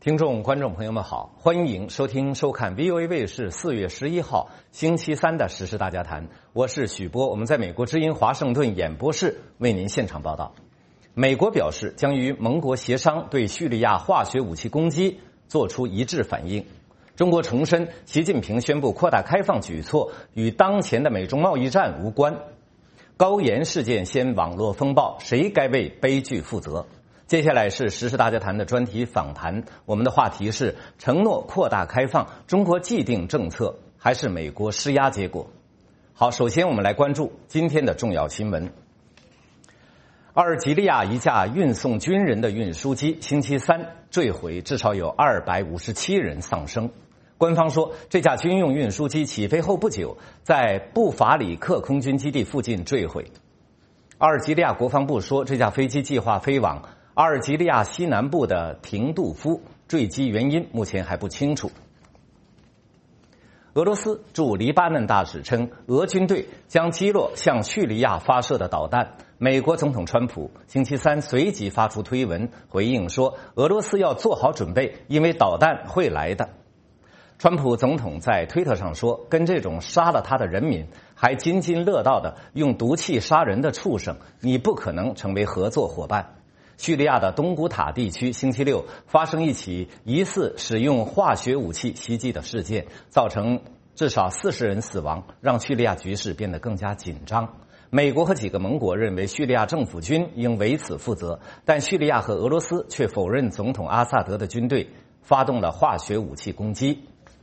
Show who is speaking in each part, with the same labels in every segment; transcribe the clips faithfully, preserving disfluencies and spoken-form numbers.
Speaker 1: 听众、观众朋友们好，欢迎收听、收看 V O A 卫视四月十一号星期三的时事大家谈。我是许波，我们在美国之音华盛顿演播室为您现场报道。美国表示将与盟国协商对叙利亚化学武器攻击做出一致反应。中国重申，习近平宣布扩大开放举措与当前的美中贸易战无关。高岩事件掀网络风暴，谁该为悲剧负责？接下来是时事大家谈的专题访谈，我们的话题是承诺扩大开放，中国既定政策还是美国施压结果？好，首先我们来关注今天的重要新闻。阿尔及利亚一架运送军人的运输机星期三坠毁，至少有二百五十七人丧生。官方说，这架军用运输机起飞后不久，在布法里克空军基地附近坠毁。阿尔及利亚国防部说，这架飞机计划飞往阿尔及利亚西南部的廷杜夫，坠机原因目前还不清楚。俄罗斯驻黎巴嫩大使称，俄军队将击落向叙利亚发射的导弹。美国总统川普星期三随即发出推文回应说，俄罗斯要做好准备，因为导弹会来的。川普总统在推特上说，跟这种杀了他的人民还津津乐道的用毒气杀人的畜生，你不可能成为合作伙伴。叙利亚的东古塔地区星期六发生一起疑似使用化学武器袭击的事件，造成至少四十人死亡，让叙利亚局势变得更加紧张。美国和几个盟国认为叙利亚政府军应为此负责，但叙利亚和俄罗斯却否认总统阿萨德的军队发动了化学武器攻击。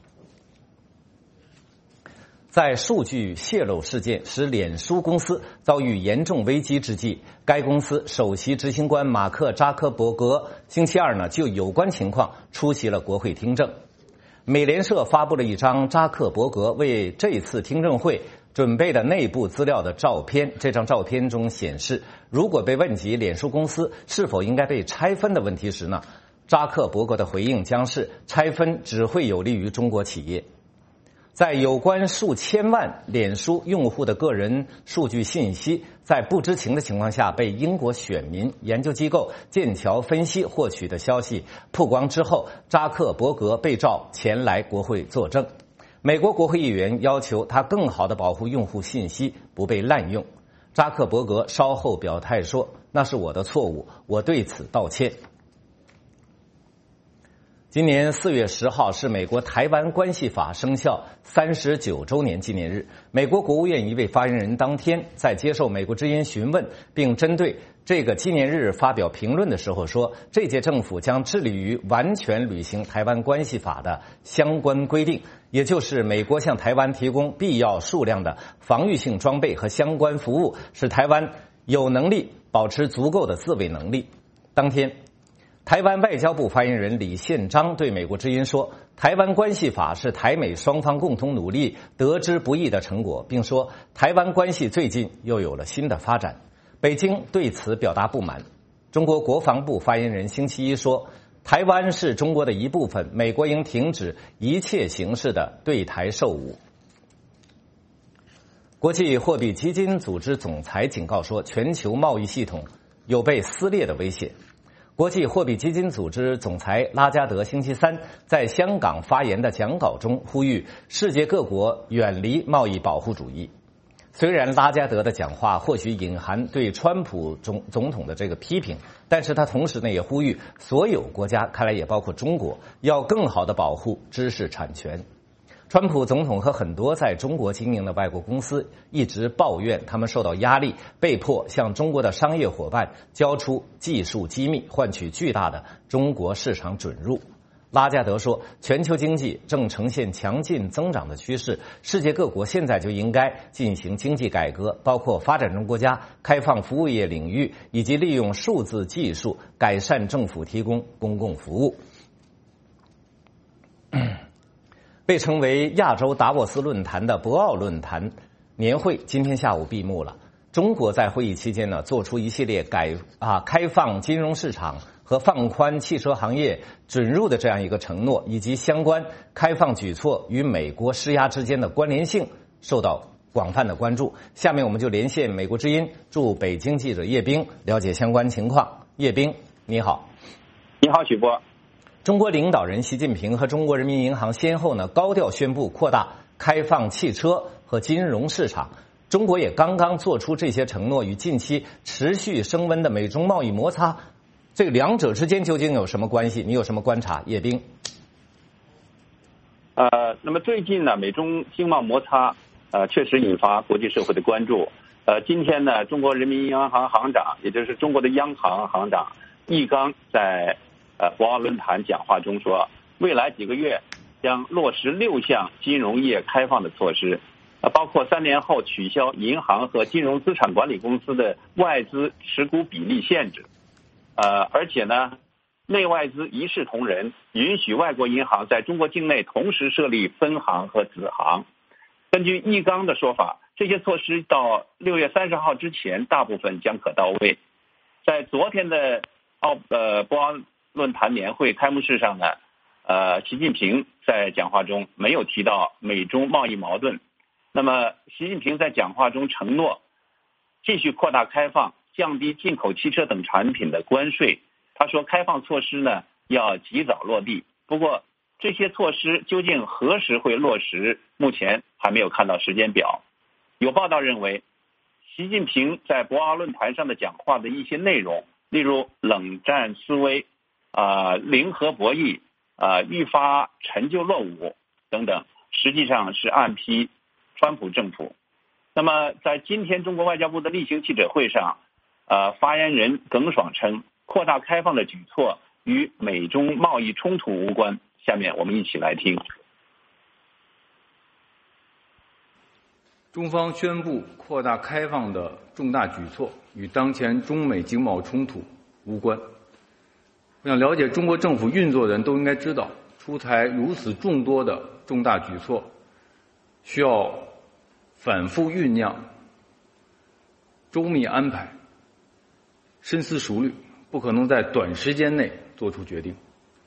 Speaker 1: 在数据泄露事件使脸书公司遭遇严重危机之际，该公司首席执行官马克·扎克伯格星期二呢就有关情况出席了国会听证。美联社发布了一张扎克伯格为这次听证会准备的内部资料的照片。这张照片中显示，如果被问及脸书公司是否应该被拆分的问题时呢，扎克伯格的回应将是拆分只会有利于中国企业。在有关数千万脸书用户的个人数据信息在不知情的情况下被英国选民研究机构剑桥分析获取的消息曝光之后，扎克伯格被召前来国会作证。美国国会议员要求他更好地保护用户信息不被滥用。扎克伯格稍后表态说，那是我的错误，我对此道歉。今年四月十号是美国台湾关系法生效三十九周年纪念日。美国国务院一位发言人当天在接受美国之音询问并针对这个纪念日发表评论的时候说，这届政府将致力于完全履行台湾关系法的相关规定，也就是美国向台湾提供必要数量的防御性装备和相关服务，使台湾有能力保持足够的自卫能力。当天台湾外交部发言人李宪章对美国之音说，台湾关系法是台美双方共同努力得之不易的成果，并说台湾关系最近又有了新的发展。北京对此表达不满。中国国防部发言人星期一说，台湾是中国的一部分，美国应停止一切形式的对台售武。国际货币基金组织总裁警告说，全球贸易系统有被撕裂的危险。国际货币基金组织总裁拉加德星期三在香港发言的讲稿中呼吁世界各国远离贸易保护主义。虽然拉加德的讲话或许隐含对川普总总统的这个批评，但是他同时呢也呼吁所有国家，看来也包括中国，要更好地保护知识产权。川普总统和很多在中国经营的外国公司一直抱怨，他们受到压力，被迫向中国的商业伙伴交出技术机密，换取巨大的中国市场准入。拉加德说，全球经济正呈现强劲增长的趋势，世界各国现在就应该进行经济改革，包括发展中国家开放服务业领域，以及利用数字技术改善政府提供公共服务。被称为亚洲达沃斯论坛的博鳌论坛年会今天下午闭幕了。中国在会议期间呢，做出一系列改啊开放金融市场和放宽汽车行业准入的这样一个承诺，以及相关开放举措与美国施压之间的关联性受到广泛的关注。下面我们就连线美国之音驻北京记者叶冰，了解相关情况。叶冰，你好。
Speaker 2: 你好，许波。
Speaker 1: 中国领导人习近平和中国人民银行先后呢高调宣布扩大开放汽车和金融市场。中国也刚刚做出这些承诺，与近期持续升温的美中贸易摩擦，这两者之间究竟有什么关系？你有什么观察？叶冰。
Speaker 2: 呃，那么最近呢，美中经贸摩擦呃确实引发国际社会的关注。呃，今天呢，中国人民银行行长，也就是中国的央行行长易纲在呃博鳌论坛讲话中说，未来几个月将落实六项金融业开放的措施。呃，包括三年后取消银行和金融资产管理公司的外资持股比例限制，呃，而且呢，内外资一视同仁，允许外国银行在中国境内同时设立分行和子行。根据易纲的说法，这些措施到六月三十号之前，大部分将可到位。在昨天的奥呃博鳌论坛年会开幕式上呢，呃，习近平在讲话中没有提到美中贸易矛盾。那么，习近平在讲话中承诺继续扩大开放，降低进口汽车等产品的关税。他说，开放措施呢要及早落地。不过，这些措施究竟何时会落实，目前还没有看到时间表。有报道认为，习近平在博鳌论坛上的讲话的一些内容，例如冷战思维、啊、呃、零和博弈、啊、呃、愈发陈旧落伍等等，实际上是暗批川普政府。那么，在今天中国外交部的例行记者会上，呃，发言人耿爽称，扩大开放的举措与美中贸易冲突无关。下面我们一起来听。
Speaker 3: 中方宣布扩大开放的重大举措与当前中美经贸冲突无关。我想了解中国政府运作的人都应该知道，出台如此众多的重大举措，需要反复酝酿、周密安排、深思熟虑，不可能在短时间内做出决定。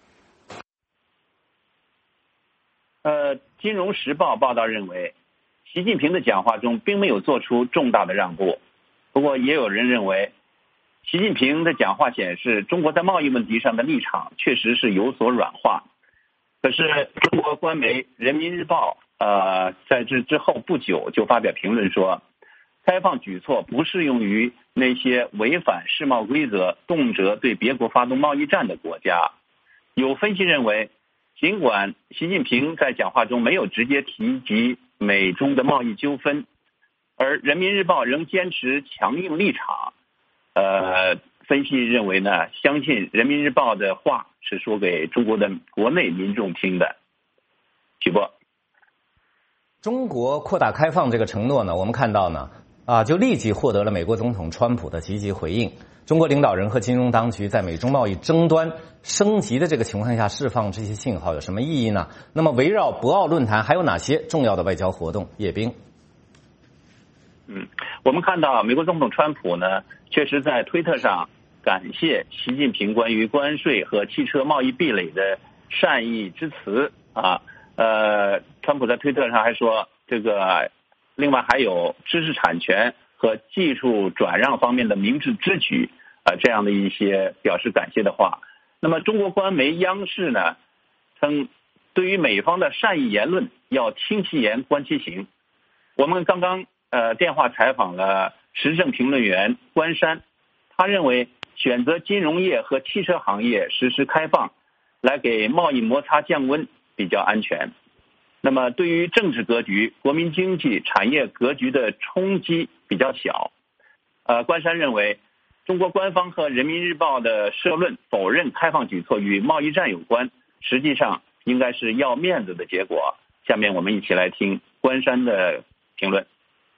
Speaker 2: 呃，《金融时报》报道认为，习近平的讲话中并没有做出重大的让步。不过，也有人认为，习近平的讲话显示，中国在贸易问题上的立场确实是有所软化。可是，中国官媒《人民日报》呃，在这之后不久就发表评论说，开放举措不适用于那些违反世贸规则、动辄对别国发动贸易战的国家。有分析认为，尽管习近平在讲话中没有直接提及美中的贸易纠纷，而人民日报仍坚持强硬立场。呃，分析认为呢，相信人民日报的话是说给中国的国内民众听的。许波。
Speaker 1: 中国扩大开放这个承诺呢，我们看到呢，啊，就立即获得了美国总统川普的积极回应。中国领导人和金融当局在美中贸易争端升级的这个情况下释放这些信号有什么意义呢？那么围绕博鳌论坛还有哪些重要的外交活动？叶冰。
Speaker 2: 嗯，我们看到美国总统川普呢，确实在推特上感谢习近平关于关税和汽车贸易壁垒的善意之词啊。呃，川普在推特上还说，这个另外还有知识产权和技术转让方面的明智之举啊、呃，这样的一些表示感谢的话。那么，中国官媒央视呢称，对于美方的善意言论要听其言观其行。我们刚刚呃电话采访了时政评论员关山，他认为选择金融业和汽车行业实施开放，来给贸易摩擦降温比较安全。那么对于政治格局、国民经济、产业格局的冲击比较小。呃，关山认为，中国官方和人民日报的社论否认开放举措与贸易战有关，实际上应该是要面子的结果。下面我们一起来听关山的评论。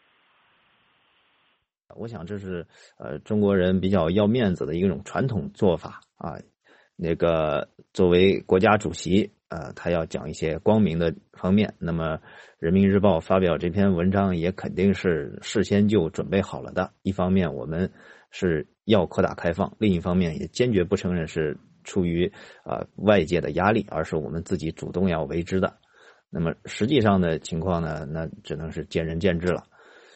Speaker 4: 我想这是呃中国人比较要面子的一种传统做法啊。那个作为国家主席，呃，他要讲一些光明的方面。那么，人民日报发表这篇文章也肯定是事先就准备好了的。一方面，我们是要扩大开放；另一方面，也坚决不承认是出于呃外界的压力，而是我们自己主动要为之的。那么，实际上的情况呢，那只能是见仁见智了。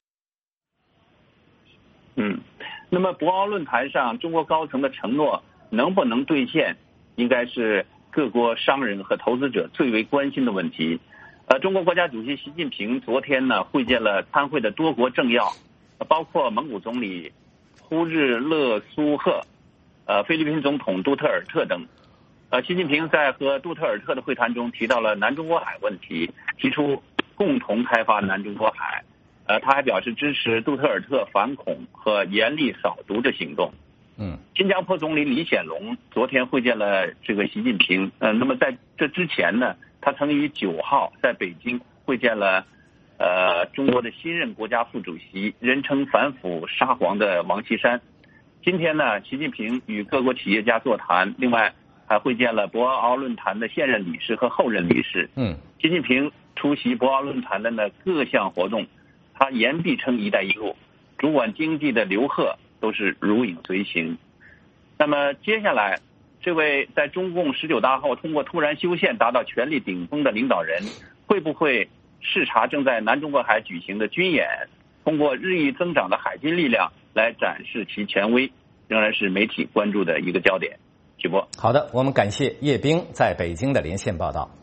Speaker 2: 嗯，那么博鳌论坛上中国高层的承诺能不能兑现，应该是各国商人和投资者最为关心的问题。呃，中国国家主席习近平昨天呢会见了参会的多国政要，包括蒙古总理呼日勒苏赫、呃菲律宾总统杜特尔特等。呃，习近平在和杜特尔特的会谈中提到了南中国海问题，提出共同开发南中国海。呃，他还表示支持杜特尔特反恐和严厉扫毒的行动。
Speaker 1: 嗯，
Speaker 2: 新加坡总理李显龙昨天会见了这个习近平。呃，那么在这之前呢，他曾于九号在北京会见了呃中国的新任国家副主席，人称反腐沙皇的王岐山。今天呢，习近平与各国企业家座谈，另外还会见了博鳌论坛的现任理事和后任理事。
Speaker 1: 嗯，
Speaker 2: 习近平出席博鳌论坛的呢各项活动，他言必称“一带一路”，主管经济的刘鹤都是如影随形。那么接下来，这位在中共十九大后通过突然修宪达到权力顶峰的领导人，会不会视察正在南中国海举行的军演，通过日益增长的海军力量来展示其权威，仍然是媒体关注的一个焦点。许波，
Speaker 1: 好的，我们感谢叶冰在北京的连线报道。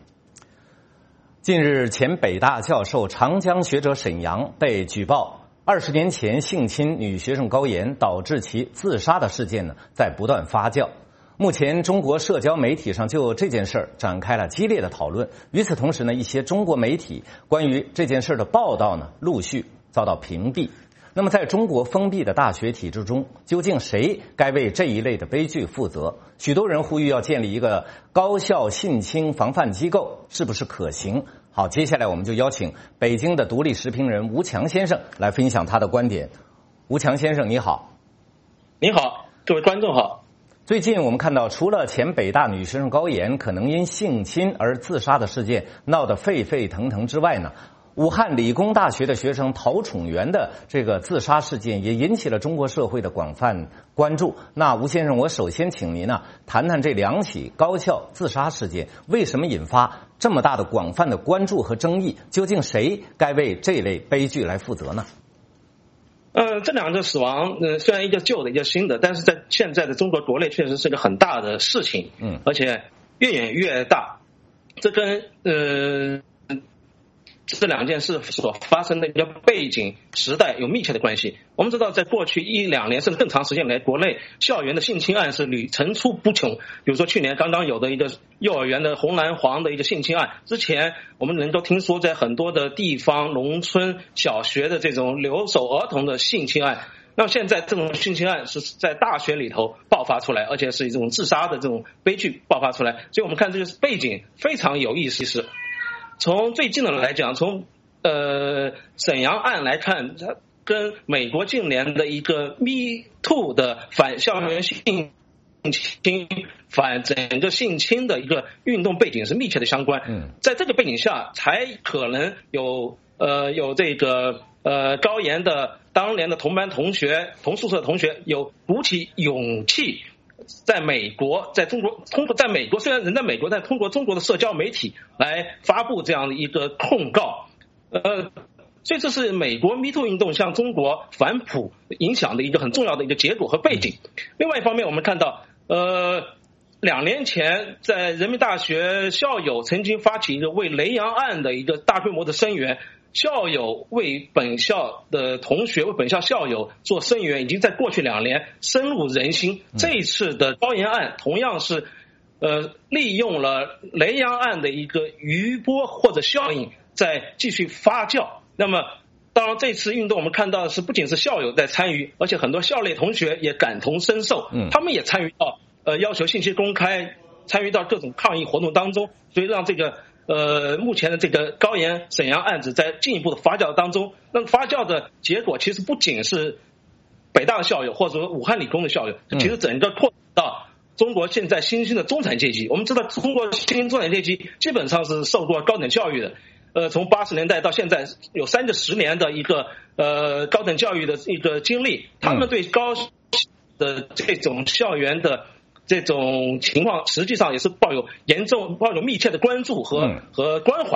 Speaker 1: 近日，前北大教授、长江学者沈阳被举报二十年前性侵女学生高妍，导致其自杀的事件呢，在不断发酵。目前，中国社交媒体上就这件事儿展开了激烈的讨论。与此同时呢，一些中国媒体关于这件事的报道呢，陆续遭到屏蔽。那么，在中国封闭的大学体制中，究竟谁该为这一类的悲剧负责？许多人呼吁要建立一个高校性侵防范机构，是不是可行？好，接下来我们就邀请北京的独立时评人吴强先生来分享他的观点。吴强先生，你好。
Speaker 5: 你好，各位观众好。
Speaker 1: 最近我们看到，除了前北大女学生高妍可能因性侵而自杀的事件闹得沸沸腾腾之外呢，武汉理工大学的学生陶宠元的这个自杀事件也引起了中国社会的广泛关注。那吴先生，我首先请您呢谈谈这两起高校自杀事件为什么引发这么大的广泛的关注和争议？究竟谁该为这类悲剧来负责呢？
Speaker 5: 呃，这两个死亡，呃，虽然一个旧的，一个新的，但是在现在的中国国内确实是个很大的事情，嗯，而且越演越大。这跟呃这两件事所发生的一个背景时代有密切的关系。我们知道，在过去一两年甚至更长时间来，国内校园的性侵案是屡层出不穷。比如说去年刚刚有的一个幼儿园的红蓝黄的一个性侵案，之前我们能够听说在很多的地方农村小学的这种留守儿童的性侵案。那么现在这种性侵案是在大学里头爆发出来，而且是一种自杀的这种悲剧爆发出来，所以我们看这个背景非常有意思。从最近的来讲，从呃沈阳案来看，它跟美国近年的一个 Me Too 的反校园性侵、反整个性侵的一个运动背景是密切的相关。嗯，在这个背景下，才可能有呃有这个呃高妍的当年的同班同学、同宿舍的同学有鼓起勇气。在美国，在中国，通过在美国，虽然人在美国，但通过中国的社交媒体来发布这样的一个控告，呃，所以这是美国 Me Too 运动向中国反哺影响的一个很重要的一个结果和背景。另外一方面，我们看到，呃，两年前在人民大学校友曾经发起一个为雷洋案的一个大规模的声援。校友为本校的同学、为本校校友做声援，已经在过去两年深入人心。这一次的高妍案同样是，呃，利用了雷洋案的一个余波或者效应，在继续发酵。那么，当然这次运动我们看到的是，不仅是校友在参与，而且很多校内同学也感同身受，他们也参与到呃要求信息公开，参与到各种抗议活动当中，所以让这个。呃，目前的这个高妍沈阳案子在进一步的发酵当中，那么发酵的结果其实不仅是北大的校友或者说武汉理工的校友，其实整个扩到中国现在新兴的中产阶级。我们知道，中国新兴中产阶级基本上是受过高等教育的，呃，从八十年代到现在有三个十年的一个呃高等教育的一个经历，他们对高的这种校园的。这种情况实际上也是抱有严重、抱有密切的关注和、嗯、和关怀。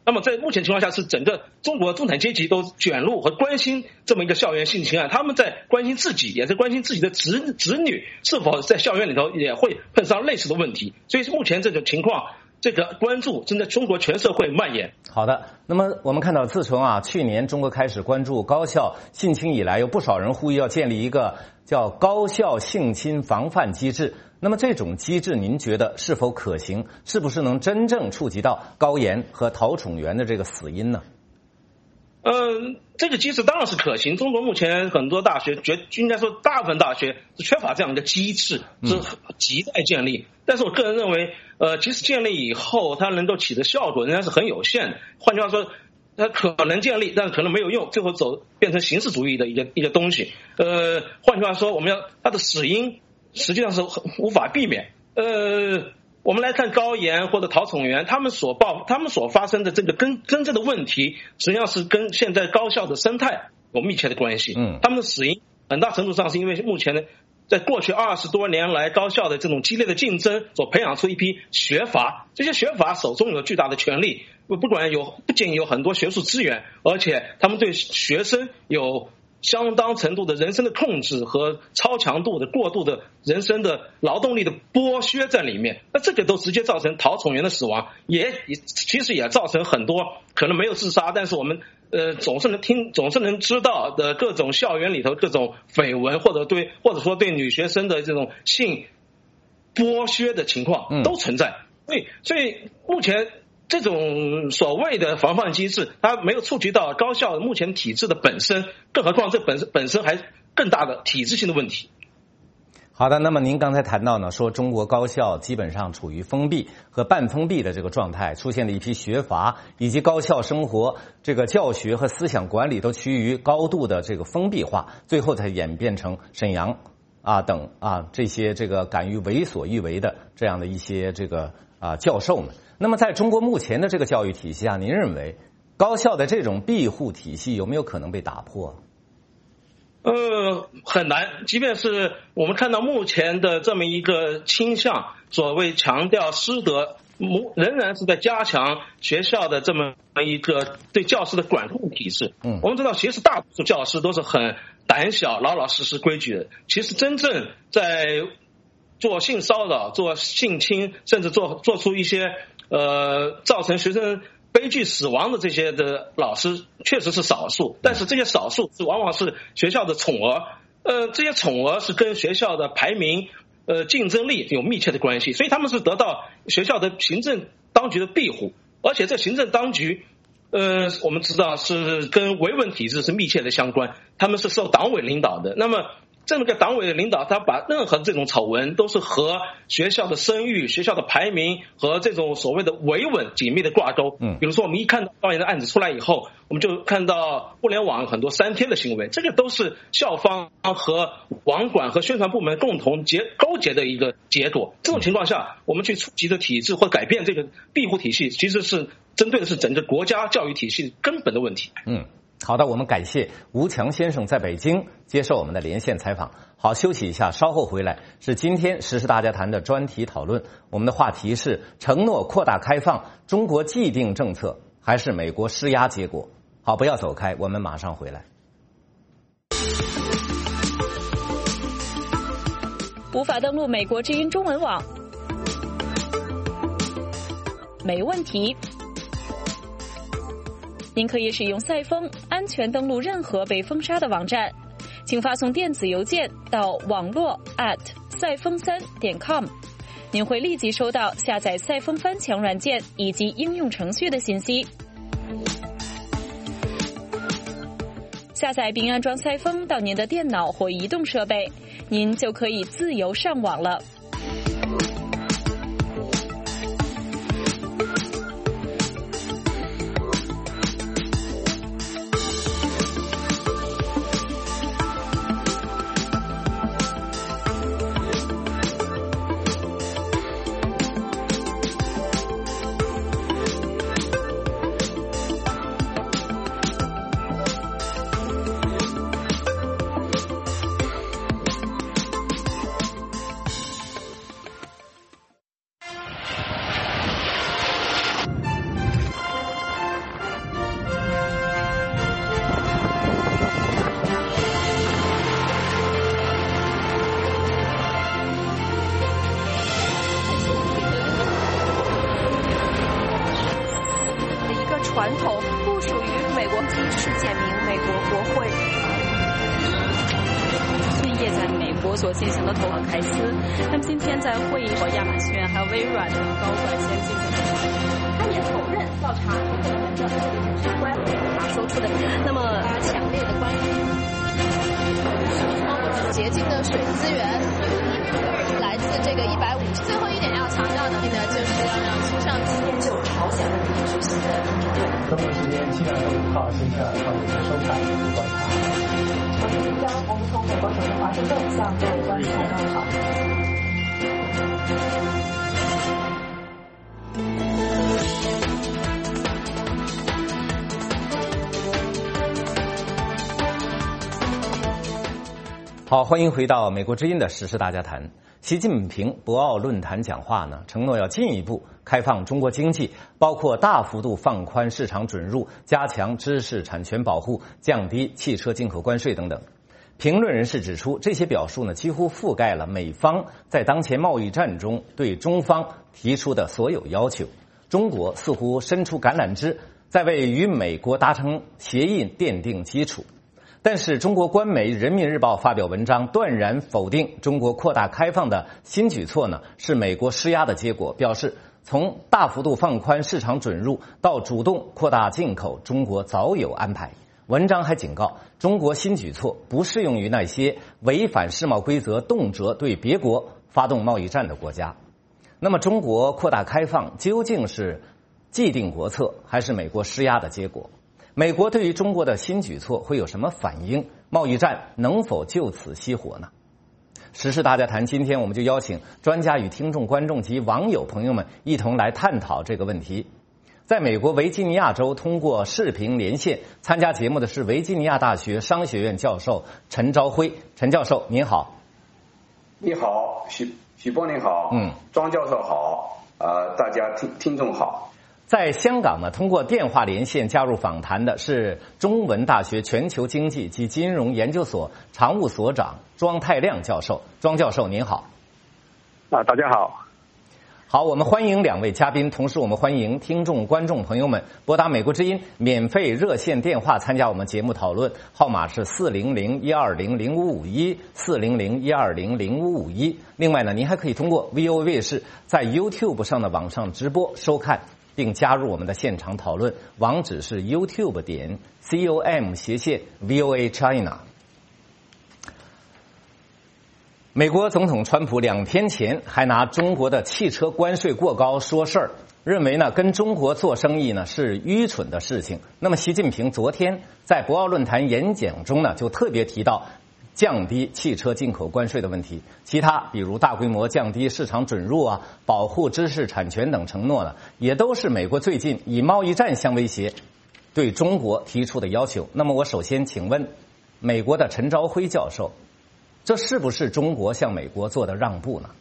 Speaker 5: 那么在目前情况下，是整个中国中产阶级都卷入和关心这么一个校园性侵案，他们在关心自己，也在关心自己的子子女是否在校园里头也会碰上类似的问题。所以目前这种情况，这个关注正在中国全社会蔓延。
Speaker 1: 好的，那么我们看到，自从啊去年中国开始关注高校性侵以来，有不少人呼吁要建立一个叫高校性侵防范机制。那么这种机制您觉得是否可行？是不是能真正触及到高岩和陶宠元的这个死因呢？
Speaker 5: 嗯，这个机制当然是可行。中国目前很多大学，绝应该说大部分大学是缺乏这样一个机制，是亟待建立。但是我个人认为，呃，即使建立以后，它能够起的效果仍然是很有限的。换句话说，它可能建立，但可能没有用，最后走变成形式主义的一个一个东西。呃，换句话说，我们要它的死因实际上是无法避免。呃，我们来看高岩或者陶宠元，他们所报、他们所发生的这个根真正的问题，实际上是跟现在高校的生态有密切的关系。嗯，他们的死因很大程度上是因为目前的在过去二十多年来高校的这种激烈的竞争所培养出一批学阀，这些学阀手中有巨大的权力，不管有不仅有很多学术资源，而且他们对学生有相当程度的人生的控制和超强度的过度的人生的劳动力的剥削在里面，那这个都直接造成陶宠元的死亡，也其实也造成很多可能没有自杀，但是我们呃总是能听总是能知道的各种校园里头各种绯闻，或者对或者说对女学生的这种性剥削的情况都存在。所以所以目前这种所谓的防范机制，它没有触及到高校目前体制的本身，更何况这本身本身还更大的体制性的问题。
Speaker 1: 好的，那么您刚才谈到呢，说中国高校基本上处于封闭和半封闭的这个状态，出现了一批学阀，以及高校生活这个教学和思想管理都趋于高度的这个封闭化，最后才演变成沈阳啊等啊这些这个敢于为所欲为的这样的一些这个啊教授们。那么在中国目前的这个教育体系下，您认为高校的这种庇护体系有没有可能被打破？
Speaker 5: 呃，很难。即便是我们看到目前的这么一个倾向，所谓强调师德，仍然是在加强学校的这么一个对教师的管控体制。嗯，我们知道，其实大多数教师都是很胆小、老老实实、规矩的。其实真正在做性骚扰、做性侵，甚至做做出一些呃造成学生悲剧死亡的这些的老师确实是少数，但是这些少数是往往是学校的宠儿，呃，这些宠儿是跟学校的排名、呃竞争力有密切的关系，所以他们是得到学校的行政当局的庇护，而且这行政当局，呃，我们知道是跟维稳体制是密切的相关，他们是受党委领导的，那么这么个党委的领导，他把任何这种丑闻都是和学校的声誉、学校的排名和这种所谓的维稳紧密的挂钩。嗯，比如说我们一看到高岩的案子出来以后，我们就看到互联网很多删帖的行为，这个都是校方和网管和宣传部门共同结勾结的一个结果。这种情况下，我们去触及的体制或改变这个庇护体系，其实是针对的是整个国家教育体系根本的问题。
Speaker 1: 嗯。好的，我们感谢吴强先生在北京接受我们的连线采访。好，休息一下，稍后回来是今天时事大家谈的专题讨论。我们的话题是：承诺扩大开放，中国既定政策还是美国施压结果？好，不要走开，我们马上回来。
Speaker 6: 无法登录美国之音中文网？没问题。您可以使用赛风安全登录任何被封杀的网站，请发送电子邮件到网络 at 赛风三点 com， 您会立即收到下载赛风翻墙软件以及应用程序的信息。下载并安装赛风到您的电脑或移动设备，您就可以自由上网了。
Speaker 7: 传统，不属于美国及世界名美国国会。深夜在美国所进行的投稿开司，那么今天在会议和亚马逊还有微软的高管先进行，他也否认调查个人的相关他说出的那么强烈的关于洁净的水资源来自这个一百五十。最后一点要强调的呢，就是要让气象机研究朝鲜问题执行的。中国时间七月二十五号星期二上午的收看观察。我是新疆，我们从美国首都华盛顿向各位观众问好。
Speaker 1: 好，欢迎回到美国之音的时事大家谈。习近平博鳌论坛讲话呢，承诺要进一步开放中国经济，包括大幅度放宽市场准入、加强知识产权保护、降低汽车进口关税等等。评论人士指出，这些表述呢，几乎覆盖了美方在当前贸易战中对中方提出的所有要求。中国似乎伸出橄榄枝，在为与美国达成协议奠定基础。但是中国官媒《人民日报》发表文章，断然否定中国扩大开放的新举措呢是美国施压的结果，表示从大幅度放宽市场准入到主动扩大进口，中国早有安排。文章还警告，中国新举措不适用于那些违反世贸规则、动辄对别国发动贸易战的国家。那么，中国扩大开放究竟是既定国策，还是美国施压的结果？美国对于中国的新举措会有什么反应？贸易战能否就此熄火呢？时事大家谈，今天我们就邀请专家与听众、观众及网友朋友们一同来探讨这个问题。在美国维吉尼亚州通过视频连线参加节目的是维吉尼亚大学商学院教授陈朝晖。陈教授您好。
Speaker 8: 你好，许许波您好，
Speaker 1: 嗯，
Speaker 8: 庄教授好，呃，大家听听众好。
Speaker 1: 在香港呢，通过电话连线加入访谈的是中文大学全球经济及金融研究所常务所长庄太亮教授。庄教授您好。
Speaker 2: 啊，大家好。
Speaker 1: 好，我们欢迎两位嘉宾，同时我们欢迎听众、观众朋友们拨打美国之音免费热线电话参加我们节目讨论，号码是四零零一二零零五五一四零零一二零零五五一。另外呢，您还可以通过 V O A 卫视在 YouTube 上的网上直播收看，并加入我们的现场讨论，网址是 YouTube 点 com 斜线 V O A China。美国总统川普两天前还拿中国的汽车关税过高说事儿，认为呢跟中国做生意呢是愚蠢的事情。那么习近平昨天在博鳌论坛演讲中呢就特别提到降低汽车进口关税的问题，其他比如大规模降低市场准入啊、保护知识产权等承诺呢，也都是美国最近以贸易战相威胁对中国提出的要求。那么我首先请问美国的陈朝晖教授，这是不是中国向美国做的让步呢？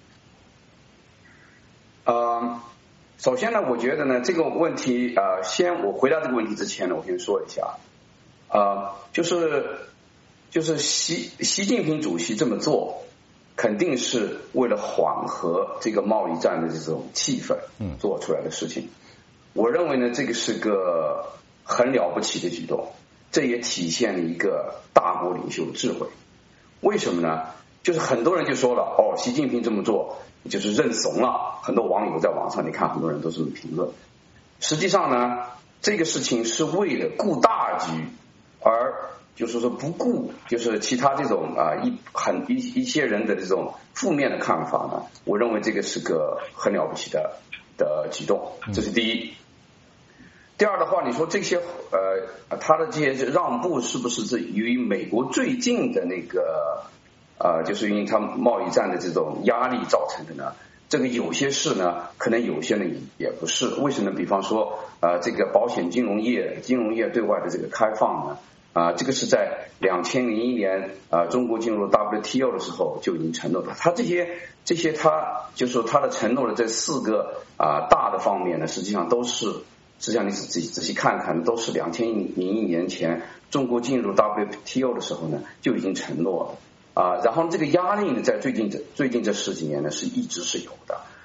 Speaker 8: 呃，首先呢，我觉得呢这个问题呃，先我回答这个问题之前呢，我先说一下，呃，就是就是习习近平主席这么做，肯定是为了缓和这个贸易战的这种气氛，嗯，做出来的事情。我认为呢，这个是个很了不起的举动，这也体现了一个大国领袖的智慧。为什么呢？就是很多人就说了，哦，习近平这么做就是认怂了。很多网友在网上，你看很多人都这么评论。实际上呢，这个事情是为了顾大局，而就是说不顾就是其他这种啊一很一一些人的这种负面的看法呢。我认为这个是个很了不起的的举动，这是第一。第二的话，你说这些呃，他的这些让步是不是这由于美国最近的那个呃，就是因为他贸易战的这种压力造成的呢？这个有些事呢，可能有些呢也不是。为什么？比方说呃，这个保险金融业、金融业对外的这个开放呢，啊、呃，这个是在两千零一年啊、呃，中国进入 W T O 的时候就已经承诺了。他这些这些他就是说他的承诺的这四个啊、呃、大的方面呢，实际上都是。实际上，你仔细仔细看看，都是两千零一年前中国进入 W T O 的时候呢，就已经承诺了啊。然后这个压力呢，在最近这最近这十几年呢，是一直是有的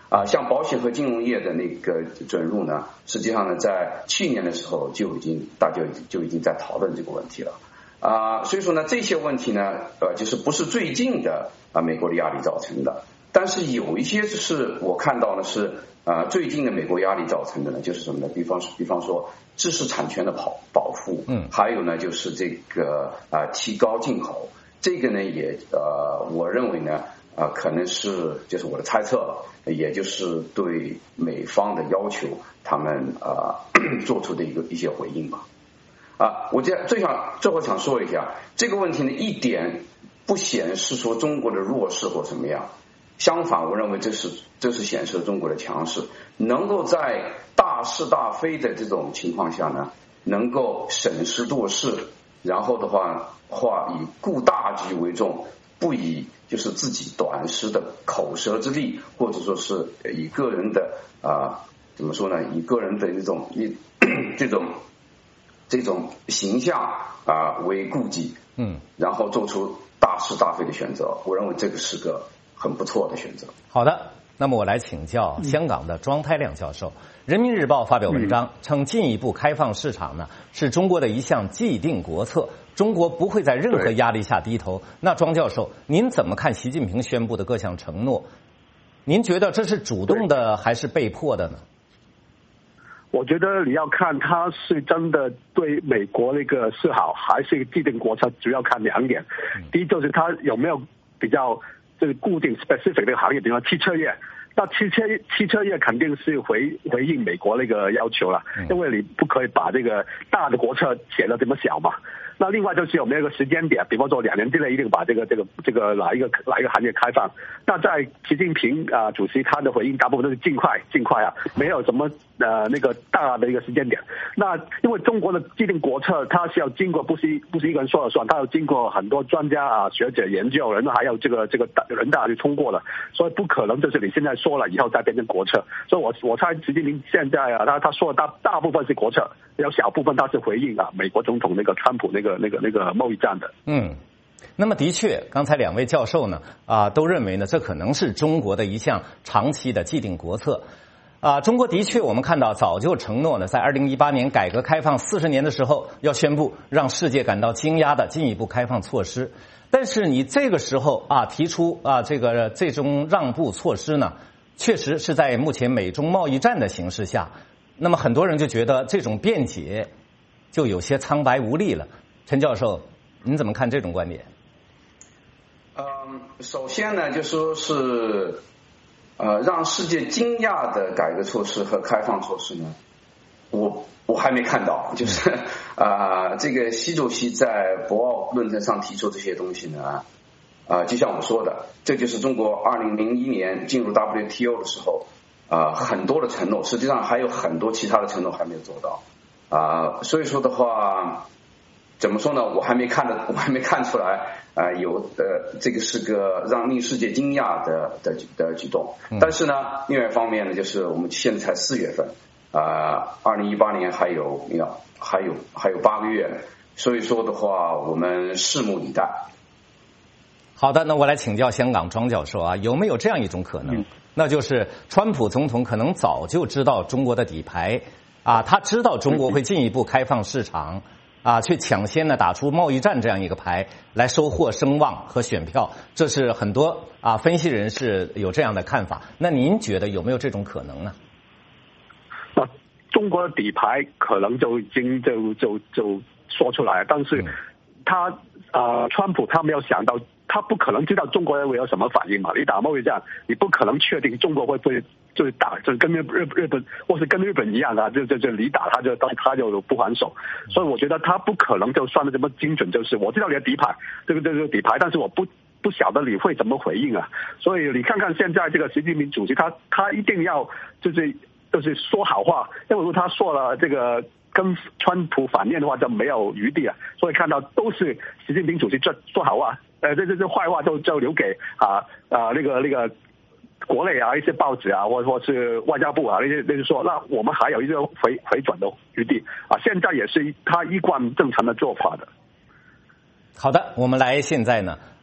Speaker 8: 啊，像保险和金融业的那个准入呢，实际上呢，在去年的时候就已经大家就已经在讨论这个问题了。啊，所以说呢，这些问题呢，呃，就是不是最近的啊美国的压力造成的，但是有一些是我看到呢是啊最近的美国压力造成的呢，就是什么呢？比方比方说知识产权的保保护，嗯，还有呢就是这个啊提高进口，这个呢也呃我认为呢啊可能是就是我的猜测了，也就是对美方的要求他们啊做出的一个一些回应吧。啊，我这最想最后想说一下这个问题呢，一点不显示说中国的弱势或怎么样，相反，我认为这是这是显示中国的强势，能够在大是大非的这种情况下呢，能够审时度势，然后的话话以顾大局为重，不以就是自己短时的口舌之力，或者说是以个人的啊怎么说呢，以个人的这种一这种。这种形象啊为顾忌，嗯，然后做出大是大非的选择，我认为这个是个很不错的选择。
Speaker 1: 好的，那么我来请教香港的庄太量教授。人民日报发表文章称，进一步开放市场呢是中国的一项既定国策，中国不会在任何压力下低头。那庄教授，您怎么看习近平宣布的各项承诺？您觉得这是主动的还是被迫的呢？
Speaker 9: 我觉得你要看他是真的对美国那个示好，还是既定国策，主要看两点。第一就是他有没有比较就是固定 specific 那个行业，比如说汽车业，那汽车汽车业肯定是回回应美国那个要求了，因为你不可以把这个大的国策写得这么小嘛。那另外就是有没有一个时间点，比方说两年之内一定把这个这个这个哪一个哪一个行业开放。那在习近平啊、呃、主席他的回应大部分都是尽快尽快啊，没有什么呃那个大的一个时间点。那因为中国的既定国策，它是要经过不是不是一个人说了算，它要经过很多专家啊学者研究，然后还有这个这个人大就通过了，所以不可能就是你现在说了以后再变成国策。所以我我猜习近平现在啊，他他说的大大部分是国策，有小部分他是回应啊美国总统那个川普那个。那个那个贸易战的，嗯，
Speaker 1: 那么的确，刚才两位教授呢啊、呃、都认为呢，这可能是中国的一项长期的既定国策啊、呃。中国的确，我们看到早就承诺呢，在二零一八年改革开放四十年的时候，要宣布让世界感到惊讶的进一步开放措施。但是你这个时候啊提出啊这个这种让步措施呢，确实是在目前美中贸易战的形势下，那么很多人就觉得这种辩解就有些苍白无力了。陈教授，您怎么看这种观点？
Speaker 8: 嗯，首先呢，就说是呃，让世界惊讶的改革措施和开放措施呢，我我还没看到。就是啊、呃，这个习主席在博鳌论坛上提出这些东西呢，啊、呃，就像我说的，这就是中国二零零一年进入 W T O 的时候啊、呃，很多的承诺，实际上还有很多其他的承诺还没有做到啊、呃，所以说的话。怎么说呢？我还没看的，我还没看出来啊、呃，有呃，这个是个让令世界惊讶的的的举动。但是呢，另外一方面呢，就是我们现在才四月份，啊、呃，二零一八年还有要还有还有八个月，所以说的话，我们拭目以待。
Speaker 1: 好的，那我来请教香港庄教授啊，有没有这样一种可能，嗯、那就是川普总统可能早就知道中国的底牌啊，他知道中国会进一步开放市场。啊，去抢先呢打出贸易战这样一个牌，来收获声望和选票，这是很多啊分析人士有这样的看法。那您觉得有没有这种可能呢？
Speaker 9: 那中国的底牌可能就已经就就就说出来，但是他啊、呃，川普他没有想到，他不可能知道中国人会有什么反应嘛？你打贸易战，你不可能确定中国会不会。就是打，就是跟日日日本，或是跟日本一样啊，就就就你打他就他就不还手，所以我觉得他不可能就算的这么精准，就是我知道你的底牌，这个这个底牌，但是我不不晓得你会怎么回应啊，所以你看看现在这个习近平主席，他他一定要就是就是说好话，因为如果他说了这个跟川普反面的话，就没有余地了，所以看到都是习近平主席这说好话，呃，这这这坏话就就留给啊啊那个那个。国内啊，一些报纸啊，或或是外交部啊，那些那些说，那我们还有一个回回转的余地啊。现在也是他一贯正常的做法的。
Speaker 1: 好的，我们来现在呢，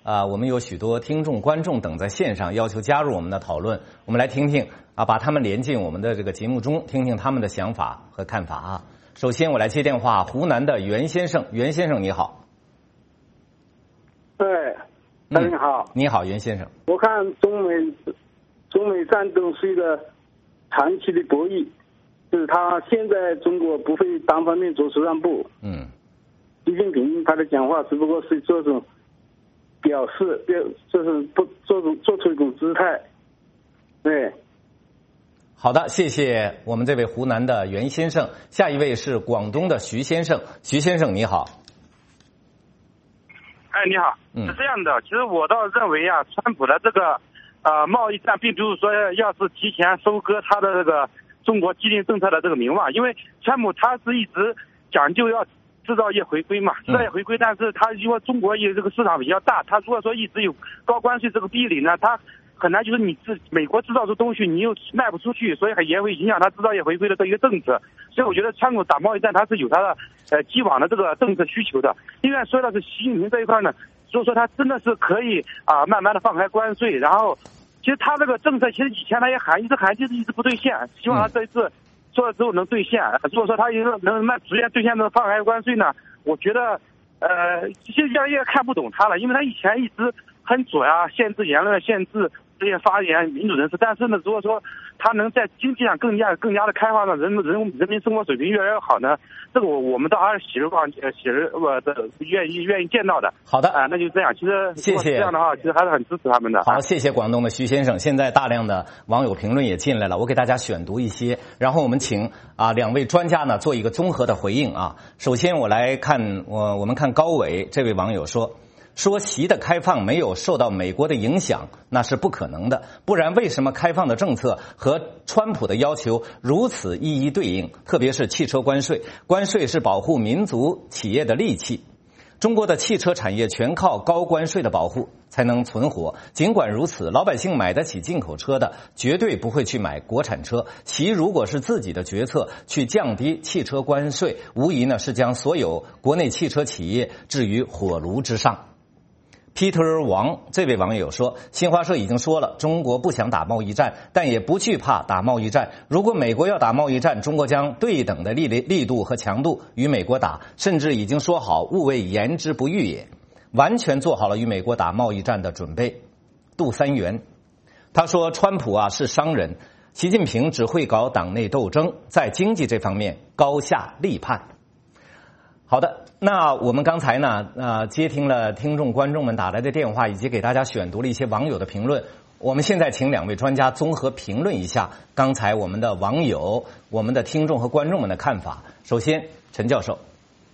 Speaker 1: 啊，我们有许多听众、观众等在线上要求加入我们的讨论，我们来听听啊，把他们连进我们的这个节目中，听听他们的想法和看法啊。首先，我来接电话，湖南的袁先生，袁先生你好。
Speaker 10: 对，大家好、
Speaker 1: 嗯。你好，袁先生。
Speaker 10: 我看中美中美战争是一个长期的博弈，就是他现在中国不会单方面做出让步。
Speaker 1: 嗯。
Speaker 10: 习近平他的讲话只不过是做种表示，表就是不做出做出一种姿态。对。
Speaker 1: 好的，谢谢我们这位湖南的袁先生。下一位是广东的徐先生，徐先生你好。
Speaker 11: 哎，你好，是这样的，其实我倒认为啊，川普的这个呃贸易战，并不是说要是提前收割他的这个中国既定政策的这个名望，因为川普他是一直讲究要制造业回归嘛，制造业回归，但是他因为中国也这个市场比较大，他如果说一直有高关税这个壁垒呢，他很难就是你制美国制造出东西你又卖不出去，所以也会影响他制造业回归的这一个政策。所以我觉得川普打贸易战他是有他的呃既往的这个政策需求的。另外说到是习近平这一块呢，所以说他真的是可以啊、呃、慢慢的放开关税，然后其实他这个政策其实以前他也喊一直喊就是一直不兑现，希望他这一次说了之后能兑现。如果说他一个能慢逐渐兑现的放开关税呢，我觉得呃其实越来越看不懂他了，因为他以前一直很左啊，限制言论，限制这些发言民主人士，但是呢，如果说他能在经济上更加更加的开放呢，人人人民生活水平越来越好呢，这个我我们倒还是喜日望呃喜日我的愿意愿意见到的。
Speaker 1: 好的
Speaker 11: 啊、呃，那就这样。其实
Speaker 1: 谢谢
Speaker 11: 这样的话，其实还是很支持他们的。
Speaker 1: 好，谢谢广东的徐先生。现在大量的网友评论也进来了，我给大家选读一些，然后我们请啊两位专家呢做一个综合的回应啊。首先我来看我我们看高伟这位网友说。说习的开放没有受到美国的影响，那是不可能的，不然为什么开放的政策和川普的要求如此一一对应？特别是汽车关税，关税是保护民族企业的利器。中国的汽车产业全靠高关税的保护才能存活。尽管如此，老百姓买得起进口车的绝对不会去买国产车。习如果是自己的决策去降低汽车关税，无疑呢是将所有国内汽车企业置于火炉之上。Peter 王这位网友说，新华社已经说了，中国不想打贸易战，但也不惧怕打贸易战。如果美国要打贸易战，中国将对等的力力度和强度与美国打，甚至已经说好勿谓言之不预也，完全做好了与美国打贸易战的准备。杜三元他说，川普啊是商人，习近平只会搞党内斗争，在经济这方面高下立判。好的，那我们刚才呢，呃，接听了听众观众们打来的电话，以及给大家选读了一些网友的评论。我们现在请两位专家综合评论一下刚才我们的网友、我们的听众和观众们的看法。首先，陈教授。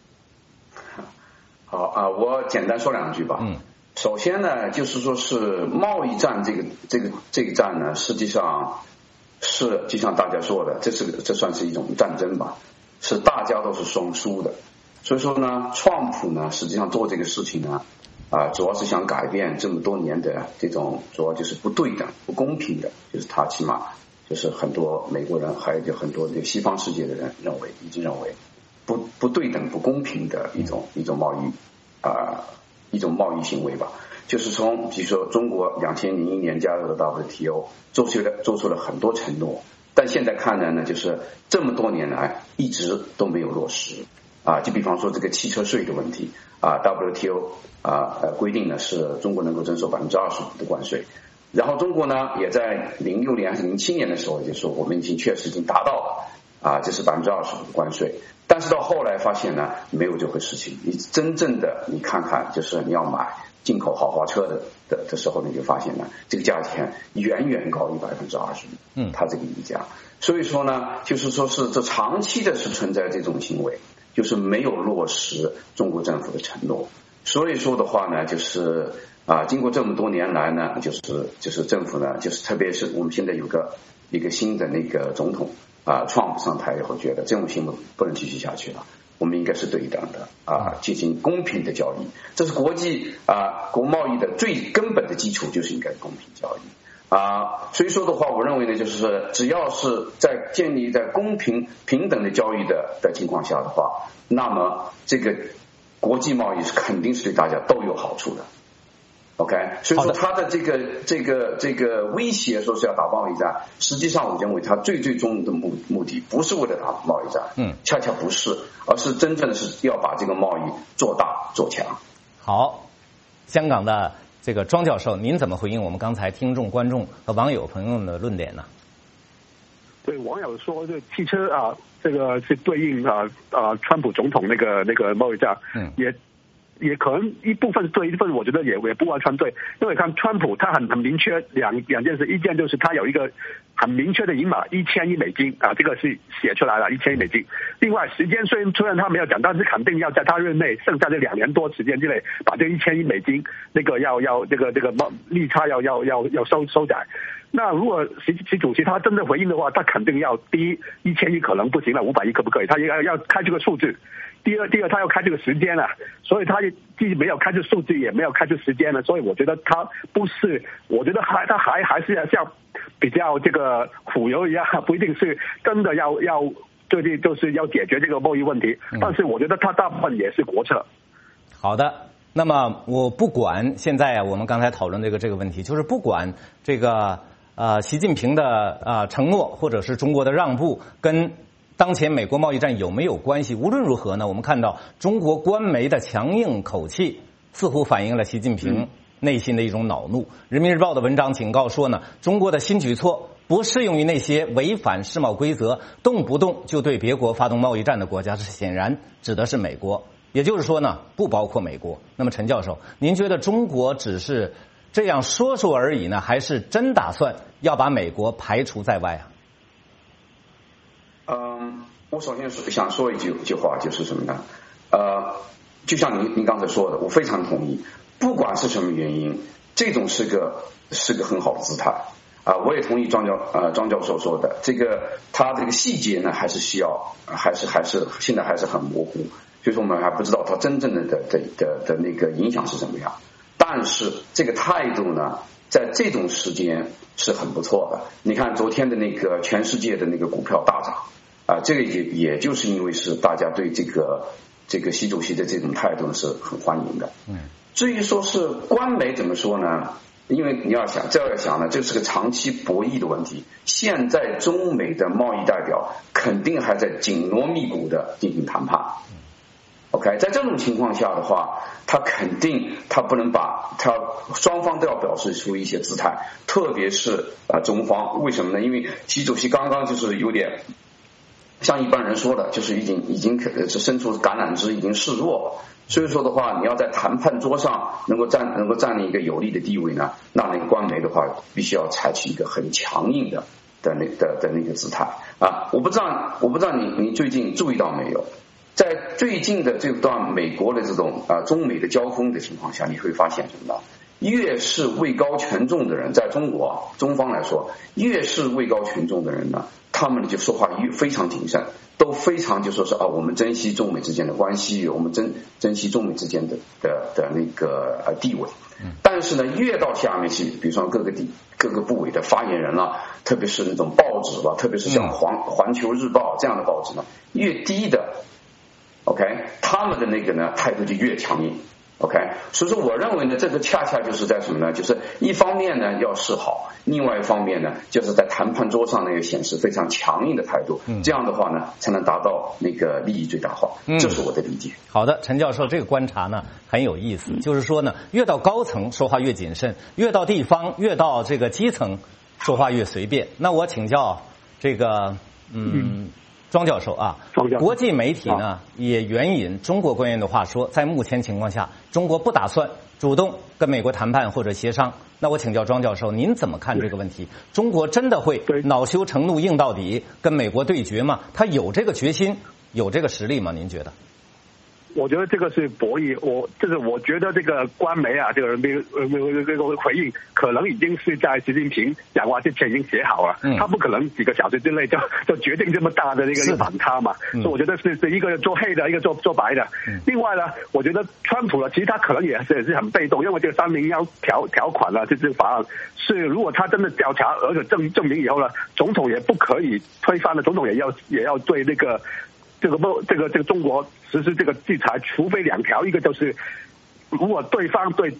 Speaker 8: 好啊，我简单说两句吧。嗯。首先呢，就是说是贸易战这个这个这个战呢，实际上是就像大家说的，这是这算是一种战争吧，是大家都是双输的。所以说呢，川普呢，实际上做这个事情呢，啊、呃，主要是想改变这么多年的这种，主要就是不对等、不公平的，就是他起码就是很多美国人，还有就很多这个西方世界的人认为，已经认为不不对等、不公平的一种一种贸易啊、呃，一种贸易行为吧。就是从比如说中国两千零一年加入了 W T O， 做出了做出了很多承诺，但现在看来呢，就是这么多年来一直都没有落实。啊，就比方说这个汽车税的问题啊 ，W T O 啊呃规定呢是中国能够征收百分之二十五的关税，然后中国呢也在零六年还是零七年的时候就说我们已经确实已经达到了啊，这是百分之二十五的关税，但是到后来发现呢没有这回事情，你真正的你看看就是你要买进口豪华车的的的时候，你就发现呢这个价钱远远高于百分之二十五，嗯，它这个溢价，所以说呢就是说是这长期的是存在这种行为。就是没有落实中国政府的承诺，所以说的话呢，就是啊，经过这么多年来呢，就是就是政府呢，就是特别是我们现在有个一个新的那个总统啊，川普上台以后，觉得这种行为不能继续下去了，我们应该是对等的啊，进行公平的交易，这是国际啊国贸易的最根本的基础，就是应该公平交易。啊，所以说的话，我认为呢，就是只要是在建立在公平平等的交易的的情况下的话，那么这个国际贸易是肯定是对大家都有好处的。 OK， 所以说他的这个这个这个威胁说是要打贸易战，实际上我认为他最最终的目目的不是为了打贸易战，
Speaker 1: 嗯，
Speaker 8: 恰恰不是，而是真正的是要把这个贸易做大做强。
Speaker 1: 好，香港的这个庄教授，您怎么回应我们刚才听众、观众和网友朋友的论点呢？
Speaker 9: 对，网友说这汽车啊，这个是对应啊啊川普总统那个那个贸易战，嗯，也。也可能一部分对，一部分我觉得也也不完全对，因为看川普他很很明确两两件事，一件就是他有一个很明确的银码一千亿美金啊，这个是写出来了一千亿美金。另外时间虽然虽然他没有讲，但是肯定要在他任内剩下的两年多时间之内，把这一千亿美金那个要要这个这个利差要要要要收收窄。那如果习习主席他真的回应的话，他肯定要第一一千亿可能不行了，五百亿可不可以？他也要要开这个数字。第二，第二，他要开这个时间了，所以他既没有开这数字，也没有开这时间了，所以我觉得他不是，我觉得还他还还是要像比较这个虎油一样，不一定是真的要要最近就是要解决这个贸易问题，但是我觉得他大部分也是国策。
Speaker 1: 好的，那么我不管现在啊，我们刚才讨论这个这个问题，就是不管这个呃习近平的呃承诺或者是中国的让步跟当前美国贸易战有没有关系？无论如何呢，我们看到中国官媒的强硬口气，似乎反映了习近平内心的一种恼怒。人民日报的文章警告说呢，中国的新举措不适用于那些违反世贸规则、动不动就对别国发动贸易战的国家，这显然指的是美国。也就是说呢，不包括美国。那么陈教授，您觉得中国只是这样说说而已呢，还是真打算要把美国排除在外啊？
Speaker 8: 嗯，我首先想说一句一句话，就是什么呢？呃，就像您您刚才说的，我非常同意。不管是什么原因，这种是个是个很好的姿态啊、呃。我也同意庄教呃庄教授说的，这个他这个细节呢，还是需要，还是还是现在还是很模糊，所以说我们还不知道他真正的的的的的那个影响是怎么样。但是这个态度呢，在这种时间是很不错的。你看昨天的那个全世界的那个股票大涨。啊，这个也也就是因为是大家对这个这个习主席的这种态度是很欢迎的。嗯，至于说是官媒怎么说呢？因为你要想，这要想呢，这是个长期博弈的问题。现在中美的贸易代表肯定还在紧锣密鼓的进行谈判。OK， 在这种情况下的话，他肯定他不能把他双方都要表示出一些姿态，特别是啊、呃、中方，为什么呢？因为习主席刚刚就是有点。像一般人说的，就是已经已经是伸出橄榄枝，已经示弱了。所以说的话，你要在谈判桌上能够占能够占领一个有利的地位呢，那那个官媒的话，必须要采取一个很强硬的的那的的那个姿态啊。我不知道，我不知道你你最近注意到没有，在最近的这段美国的这种啊中美的交锋的情况下，你会发现什么呢？越是位高权重的人，在中国中方来说，越是位高权重的人呢。他们就说话越非常谨慎，都非常就说是啊，我们珍惜中美之间的关系，我们珍珍惜中美之间的的的那个呃地位。但是呢，越到下面去，比如说各个地各个部委的发言人了，特别是那种报纸吧，特别是像环环球日报这样的报纸呢，越低的 ，OK， 他们的那个呢态度就越强硬。OK， 所以说我认为呢，这个恰恰就是在什么呢？就是一方面呢要示好，另外一方面呢，就是在谈判桌上呢要显示非常强硬的态度，嗯、这样的话呢，才能达到那个利益最大化。嗯、这是我的理解。
Speaker 1: 好的，陈教授这个观察呢很有意思，嗯、就是说呢，越到高层说话越谨慎，越到地方，越到这个基层说话越随便。那我请教这个，嗯。嗯庄教授啊，国际媒体呢也援引中国官员的话说，在目前情况下，中国不打算主动跟美国谈判或者协商。那我请教庄教授，您怎么看这个问题？中国真的会恼羞成怒硬到底，跟美国对决吗？他有这个决心，有这个实力吗？您觉得？
Speaker 9: 我觉得这个是博弈，我就是我觉得这个官媒啊，这个这个这个回应可能已经是在习近平讲话之前已经写好了，嗯、他不可能几个小时之内就就决定这么大的那个反差嘛，嗯、所以我觉得是是一个做黑的，一个做做白的。嗯、另外呢，我觉得川普呢，其实他可能也是也是很被动，因为这个三零幺条条款呢，这这个法案是如果他真的调查而且证证明以后呢，总统也不可以推翻的，总统也要也要对那个。这个不，这个这个中国实施这个制裁，除非两条，一个就是如果对方对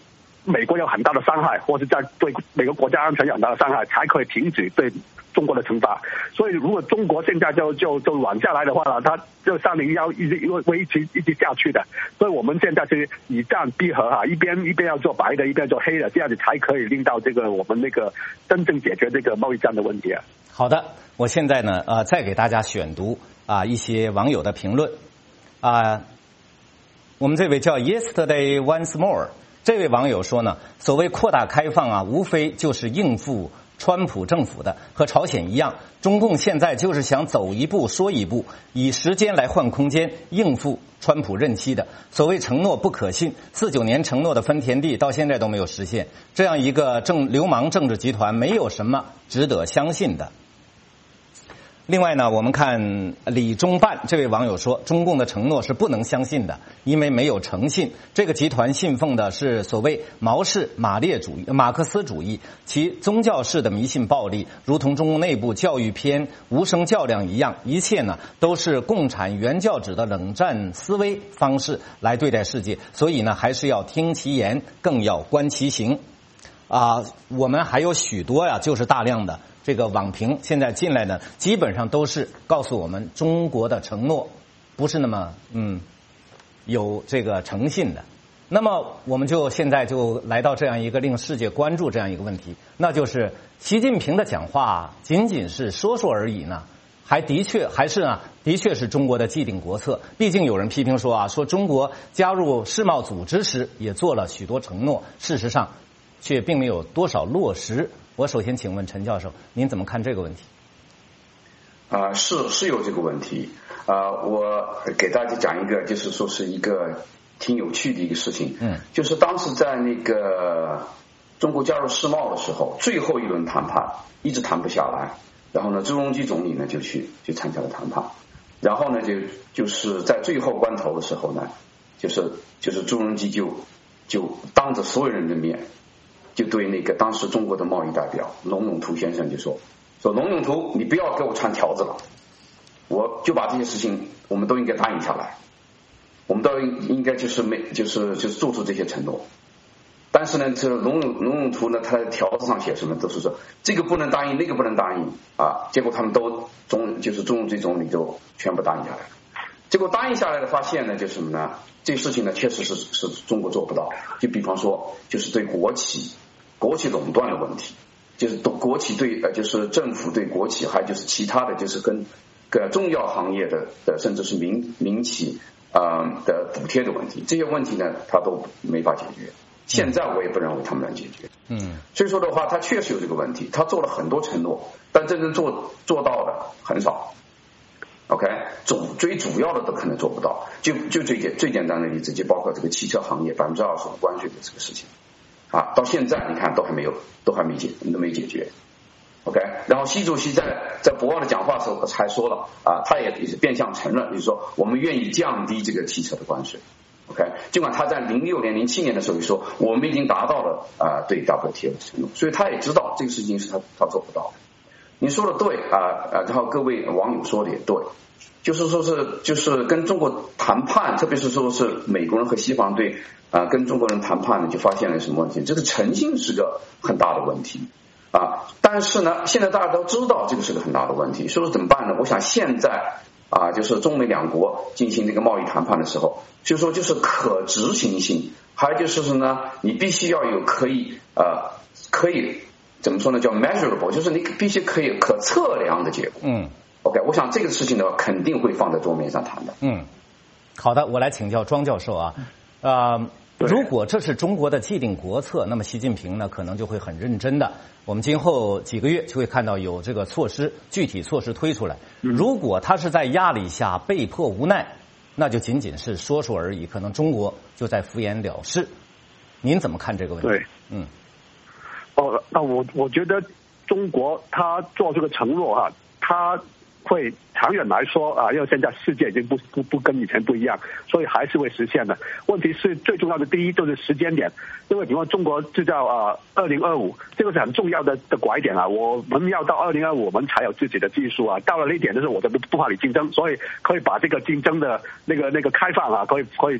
Speaker 9: 美国有很大的伤害，或是在对美国国家安全有很大的伤害，才可以停止对中国的惩罚。所以如果中国现在就就就软下来的话呢，它就三零幺一直会一直一直下去的。所以我们现在是以战逼和哈，一边一边要做白的，一边做黑的，这样子才可以令到这个我们那个真正解决这个贸易战的问题啊。
Speaker 1: 好的，我现在呢呃再给大家选读啊一些网友的评论啊。我们这位叫 Yesterday Once More 这位网友说呢，所谓扩大开放啊，无非就是应付川普政府的，和朝鲜一样，中共现在就是想走一步说一步，以时间来换空间，应付川普任期的。所谓承诺不可信，四九年承诺的分田地到现在都没有实现，这样一个政流氓政治集团，没有什么值得相信的。另外呢，我们看李中办这位网友说，中共的承诺是不能相信的，因为没有诚信。这个集团信奉的是所谓毛式马列主义、马克思主义，其宗教式的迷信暴力，如同中共内部教育偏无声较量一样，一切呢都是共产原教旨的冷战思维方式来对待世界。所以呢，还是要听其言，更要观其行。啊，我们还有许多呀，就是大量的这个网评现在进来呢，基本上都是告诉我们中国的承诺不是那么嗯有这个诚信的。那么我们就现在就来到这样一个令世界关注这样一个问题，那就是习近平的讲话仅仅是说说而已呢，还的确还是呢的确是中国的既定国策。毕竟有人批评说啊，说中国加入世贸组织时也做了许多承诺，事实上却并没有多少落实。我首先请问陈教授，您怎么看这个问题？
Speaker 8: 啊、呃，是是有这个问题啊、呃，我给大家讲一个，就是说是一个挺有趣的一个事情。嗯，就是当时在那个中国加入世贸的时候，最后一轮谈判一直谈不下来，然后呢，朱镕基总理呢就去去参加了谈判，然后呢就就是在最后关头的时候呢，就是就是朱镕基就就当着所有人的面。就对那个当时中国的贸易代表龙永图先生就说说龙永图，你不要给我穿条子了，我就把这些事情我们都应该答应下来，我们都应该就是没就是就是做出这些承诺。但是呢，这龙永龙永图呢，他的条子上写什么都是说这个不能答应，那个不能答应啊。结果他们都中就是中共这总理都全部答应下来。结果答应下来的发现呢，就是什么呢？这个事情呢，确实是是中国做不到。就比方说，就是对国企。国企垄断的问题，就是国企对呃，就是政府对国企，还有就是其他的就是跟个重要行业的的甚至是民民企啊、呃、的补贴的问题，这些问题呢，他都没法解决。现在我也不认为他们能解决。嗯，所以说的话，他确实有这个问题，他做了很多承诺，但真正做做到的很少。OK， 主最主要的都可能做不到。就就最简最简单的例子，就包括这个汽车行业百分之二十的关税的这个事情。啊，到现在你看都还没有，都还没解，都没解决。OK， 然后习主席在在博鳌的讲话的时候还说了啊，他也也是变相承认，就是说我们愿意降低这个汽车的关税。OK， 尽管他在零六年、零七年的时候也说我们已经达到了啊对 W T O 的承诺，所以他也知道这个事情是他他做不到的。你说的对啊啊，然后各位网友说的也对。就是说是就是跟中国谈判，特别是说是美国人和西方对啊、呃、跟中国人谈判呢，就发现了什么问题？这个诚信是个很大的问题啊。但是呢，现在大家都知道这个是个很大的问题，所以说怎么办呢？我想现在啊，就是中美两国进行这个贸易谈判的时候，就说就是可执行性，还有就是呢，你必须要有可以呃可以怎么说呢？叫 measurable， 就是你必须可以可测量的结果。嗯。OK， 我想这个事情呢，肯定会放在桌面上谈的。嗯，
Speaker 1: 好的，我来请教庄教授啊，呃，如果这是中国的既定国策，那么习近平呢，可能就会很认真的。我们今后几个月就会看到有这个措施，具体措施推出来。如果他是在压力下被迫无奈，那就仅仅是说说而已，可能中国就在敷衍了事。您怎么看这个问题？
Speaker 9: 对，
Speaker 1: 嗯，
Speaker 9: 哦，那我我觉得中国他做这个承诺哈、啊，他。会长远来说啊，因为现在世界已经不不不跟以前不一样，所以还是会实现的。问题是最重要的，第一就是时间点，因为你说中国制造啊，二零二五这个是很重要的的拐点啊。我们要到二零二五，我们才有自己的技术啊。到了那一点，就是我的不不怕你竞争，所以可以把这个竞争的那个那个开放啊，可以可以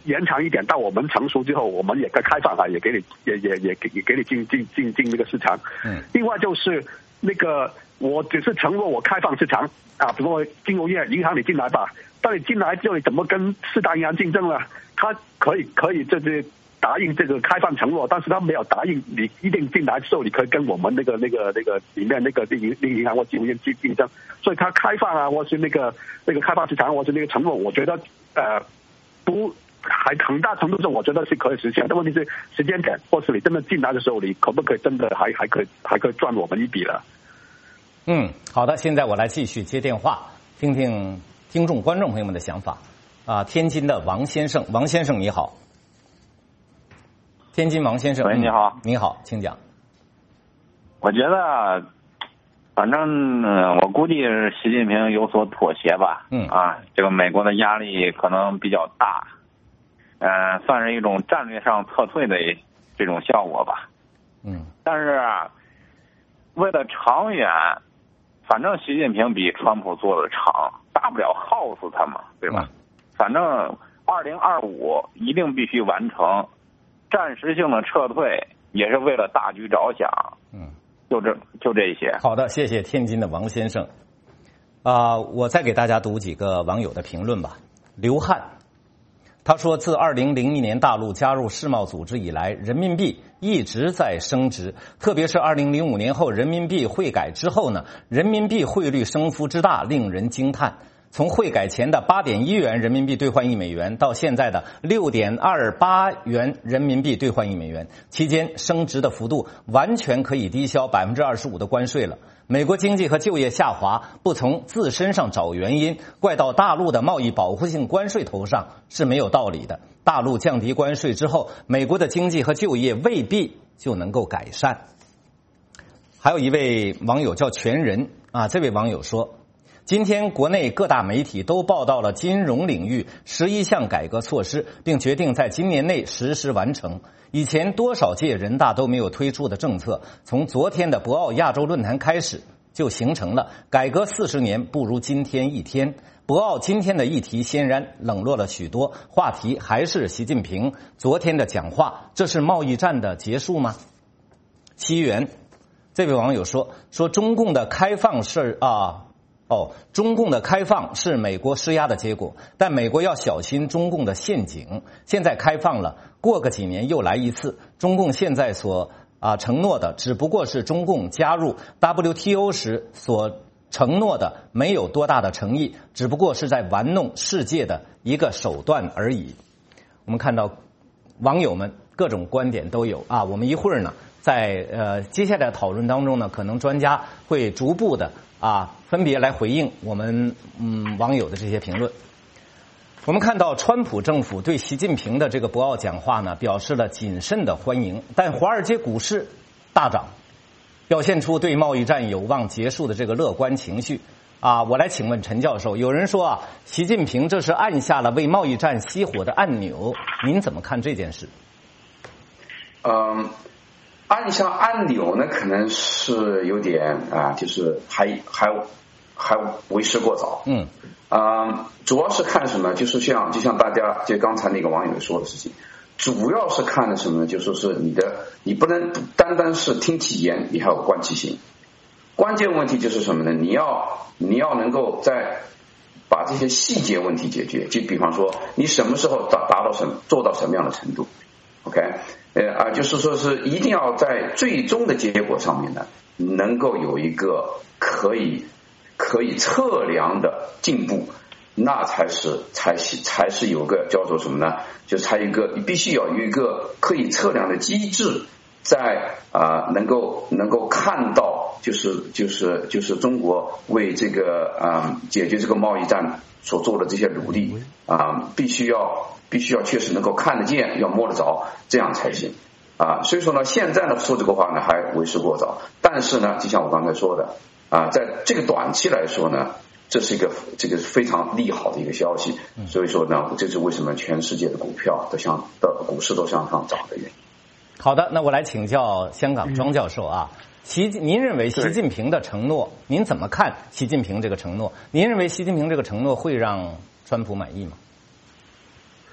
Speaker 9: 延长一点，到我们成熟之后，我们也该开放啊，也给你也也也给也给你进进进进那个市场。嗯。另外就是那个，我只是承诺我开放市场啊，比如说金融业、银行你进来吧，但你进来之后你怎么跟四大银行竞争呢？他可以可以这些。答应这个开放承诺，但是他没有答应你一定进来之后，你可以跟我们那个那个那个里面那个银银行或金融业竞竞争。所以他开放啊，或是那个那个开放市场，或是那个承诺，我觉得呃不还很大程度上，我觉得是可以实现。但问题是时间点，或是你真的进来的时候，你可不可以真的还还可以还可以赚我们一笔了？
Speaker 1: 嗯，好的，现在我来继续接电话，听听听众观众朋友们的想法。啊，天津的王先生，王先生你好。天津王先生，
Speaker 12: 喂，你好，
Speaker 1: 你好，请讲。
Speaker 12: 我觉得，反正、呃、我估计是习近平有所妥协吧。嗯啊，这个美国的压力可能比较大，呃，算是一种战略上撤退的这种效果吧。嗯，但是为了长远，反正习近平比川普做的长，大不了耗死他嘛，对吧？嗯、反正二零二五一定必须完成。暂时性的撤退也是为了大局着想，嗯，就这就这些。
Speaker 1: 好的，谢谢天津的王先生。啊、呃，我再给大家读几个网友的评论吧。刘汉，他说，自二零零一年大陆加入世贸组织以来，人民币一直在升值，特别是二零零五年后人民币汇改之后呢，人民币汇率升幅之大令人惊叹。从汇改前的八点一元人民币兑换一美元到现在的六点二八元人民币兑换一美元，期间升值的幅度完全可以抵消百分之二十五的关税了。美国经济和就业下滑，不从自身上找原因，怪到大陆的贸易保护性关税头上是没有道理的。大陆降低关税之后，美国的经济和就业未必就能够改善。还有一位网友叫全人啊，这位网友说。今天国内各大媒体都报道了金融领域十一项改革措施，并决定在今年内实施完成。以前多少届人大都没有推出的政策，从昨天的博鳌亚洲论坛开始就形成了。改革四十年不如今天一天。博鳌今天的议题显然冷落了许多，话题还是习近平昨天的讲话。这是贸易战的结束吗？七元，这位网友说说中共的开放是啊。哦，中共的开放是美国施压的结果，但美国要小心中共的陷阱。现在开放了，过个几年又来一次。中共现在所啊承诺的，只不过是中共加入 W T O 时所承诺的，没有多大的诚意，只不过是在玩弄世界的一个手段而已。我们看到网友们各种观点都有啊，我们一会儿呢，在呃接下来的讨论当中呢，可能专家会逐步的。啊，分别来回应我们嗯网友的这些评论。我们看到川普政府对习近平的这个博鳌讲话呢，表示了谨慎的欢迎，但华尔街股市大涨，表现出对贸易战有望结束的这个乐观情绪。啊，我来请问陈教授，有人说啊，习近平这是按下了为贸易战熄火的按钮，您怎么看这件事？
Speaker 8: 嗯。按下按钮呢，可能是有点啊，就是还还还为时过早。嗯，啊、呃，主要是看什么？就是像就像大家就刚才那个网友说的事情，主要是看的什么呢？就说是你的，你不能单单是听其言，你还有观其行。关键问题就是什么呢？你要你要能够在把这些细节问题解决，就比方说你什么时候达达到什么做到什么样的程度 ，OK。呃啊，就是说是一定要在最终的结果上面呢，能够有一个可以可以测量的进步，那才是才是才是有个叫做什么呢？就才有一个必须要有一个可以测量的机制，在啊、呃、能够能够看到，就是就是就是中国为这个啊、呃、解决这个贸易战所做的这些努力啊、呃，必须要。必须要确实能够看得见，要摸得着，这样才行啊。所以说呢，现在呢说这个话呢还为时过早，但是呢，就像我刚才说的啊，在这个短期来说呢，这是一个这个非常利好的一个消息。所以说呢，这是为什么全世界的股票都向的股市都向上涨的原因。
Speaker 1: 好的，那我来请教香港庄教授啊，习您认为习近平的承诺，您怎么看习近平这个承诺？您认为习近平这个承诺会让川普满意吗？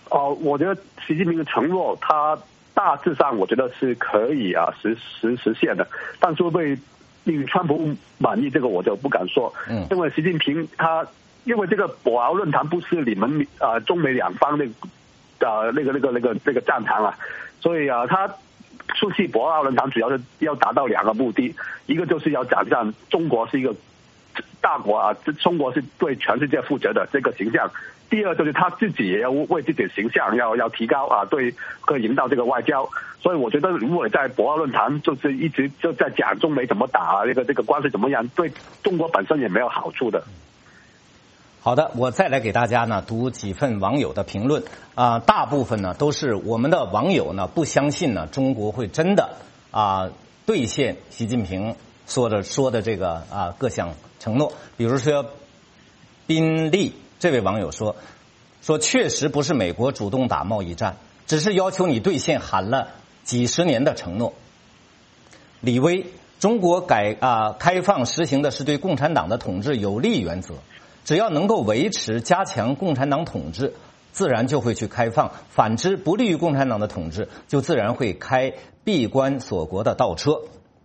Speaker 9: 哦，我觉得习近平的承诺，他大致上我觉得是可以啊实实实现的，但是会不会令川普满意，这个我就不敢说。嗯，因为习近平他因为这个博鳌论坛不是你们啊、呃、中美两方的啊、呃、那个那个那个那个战场啊，所以啊他出席博鳌论坛主要是要达到两个目的，一个就是要展现中国是一个大国啊，中国是对全世界负责的这个形象。第二就是他自己也要为自己的形象要要提高啊，对，可以引导这个外交。所以我觉得，如果在博鳌论坛就是一直就在讲中美怎么打，这个这个关系怎么样，对中国本身也没有好处的。
Speaker 1: 好的，我再来给大家呢读几份网友的评论啊、呃，大部分呢都是我们的网友呢不相信呢中国会真的啊、呃、兑现习近平说的说的这个啊、呃、各项承诺，比如说宾利。这位网友说，说确实不是美国主动打贸易战，只是要求你兑现喊了几十年的承诺。李威，中国改啊开放实行的是对共产党的统治有利原则，只要能够维持加强共产党统治，自然就会去开放；反之，不利于共产党的统治，就自然会开闭关锁国的倒车。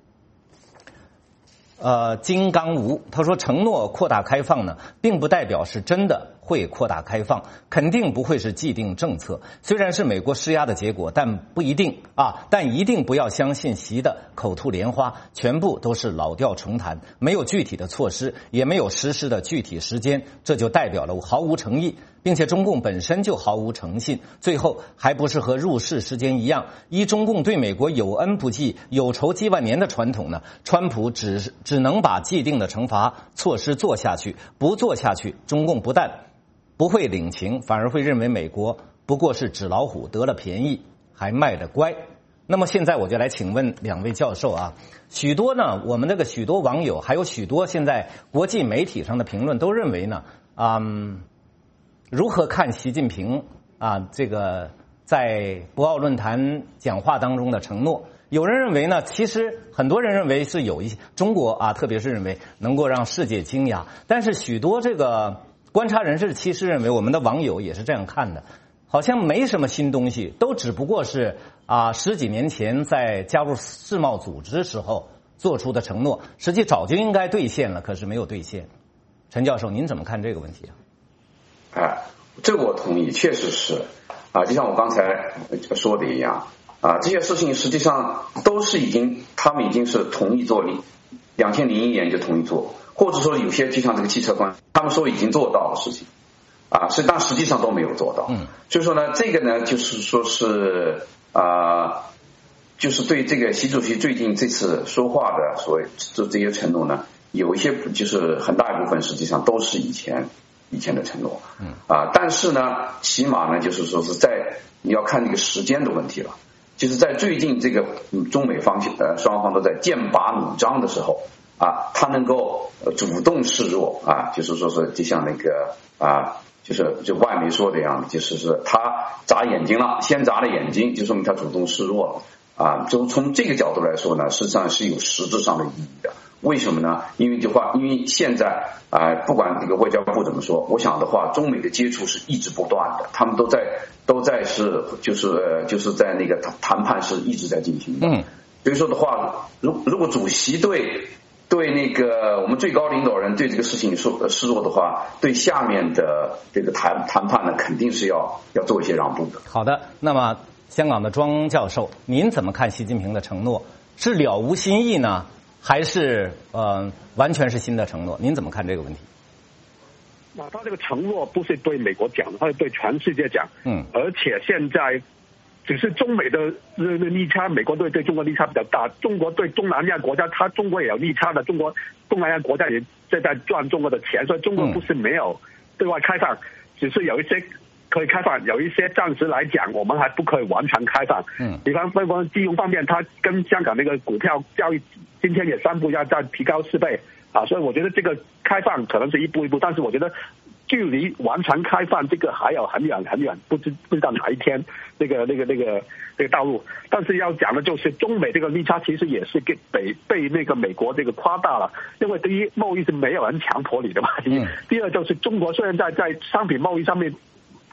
Speaker 1: 呃，金刚吴他说，承诺扩大开放呢，并不代表是真的会扩大开放，肯定不会是既定政策。虽然是美国施压的结果，但不一定啊，但一定不要相信习的口吐莲花，全部都是老调重弹，没有具体的措施，也没有实施的具体时间，这就代表了毫无诚意，并且中共本身就毫无诚信。最后还不是和入世时间一样，依中共对美国有恩不记、有仇积万年的传统呢，川普只只能把既定的惩罚措施做下去，不做下去，中共不但不会领情，反而会认为美国不过是纸老虎，得了便宜还卖得乖。那么现在我就来请问两位教授啊，许多呢我们这个许多网友，还有许多现在国际媒体上的评论都认为呢，嗯，如何看习近平啊这个在博鳌论坛讲话当中的承诺？有人认为呢，其实很多人认为是有一些中国啊，特别是认为能够让世界惊讶，但是许多这个观察人士其实认为，我们的网友也是这样看的，好像没什么新东西，都只不过是啊十几年前在加入世贸组织时候做出的承诺，实际早就应该兑现了，可是没有兑现。陈教授，您怎么看这个问题啊？
Speaker 8: 哎，这个我同意，确实是啊，就像我刚才说的一样啊，这些事情实际上都是已经他们已经是同意做的，两千零一年就同意做，或者说有些就像这个汽车关，他们说已经做到的事情啊，是但实际上都没有做到。嗯，所以说呢，这个呢就是说是啊，就是对这个习主席最近这次说话的所谓这这些承诺呢，有一些就是很大一部分实际上都是以前以前的承诺。嗯啊，但是呢，起码呢就是说是在你要看这个时间的问题了。就是在最近这个中美方呃双方都在剑拔弩张的时候啊，他能够主动示弱啊，就是说是就像那个啊，就是就外媒说的样子，就是是他眨眼睛了，先眨了眼睛，就说明他主动示弱了啊。就从这个角度来说呢，实际上是有实质上的意义的。为什么呢？因为的话，因为现在啊、呃，不管这个外交部怎么说，我想的话，中美的接触是一直不断的，他们都在都在是就是呃就是在那个谈谈判是一直在进行的。嗯，所以说的话，如如果主席对对那个我们最高领导人对这个事情说示弱的话，对下面的这个谈谈判呢，肯定是要要做一些让步的。
Speaker 1: 好的，那么香港的庄教授，您怎么看习近平的承诺？是了无新意呢？还是呃完全是新的承诺？您怎么看这个问题？
Speaker 9: 那他这个承诺不是对美国讲的，他是对全世界讲。嗯，而且现在只是中美的利差，美国对对中国利差比较大，中国对东南亚国家，他中国也有利差的，中国东南亚国家也在在赚中国的钱，所以中国不是没有对外开放，只是有一些可以开放，有一些暂时来讲，我们还不可以完全开放。嗯，比方说金融方面，它跟香港那个股票交易今天也宣布要再提高四倍啊，所以我觉得这个开放可能是一步一步，但是我觉得距离完全开放这个还有很远很远，不知不知道哪一天那个那个那个那个道路。但是要讲的就是中美这个利差其实也是给被被那个美国这个夸大了，因为第一贸易是没有人强迫你的嘛，第一，第二就是中国虽然在在商品贸易上面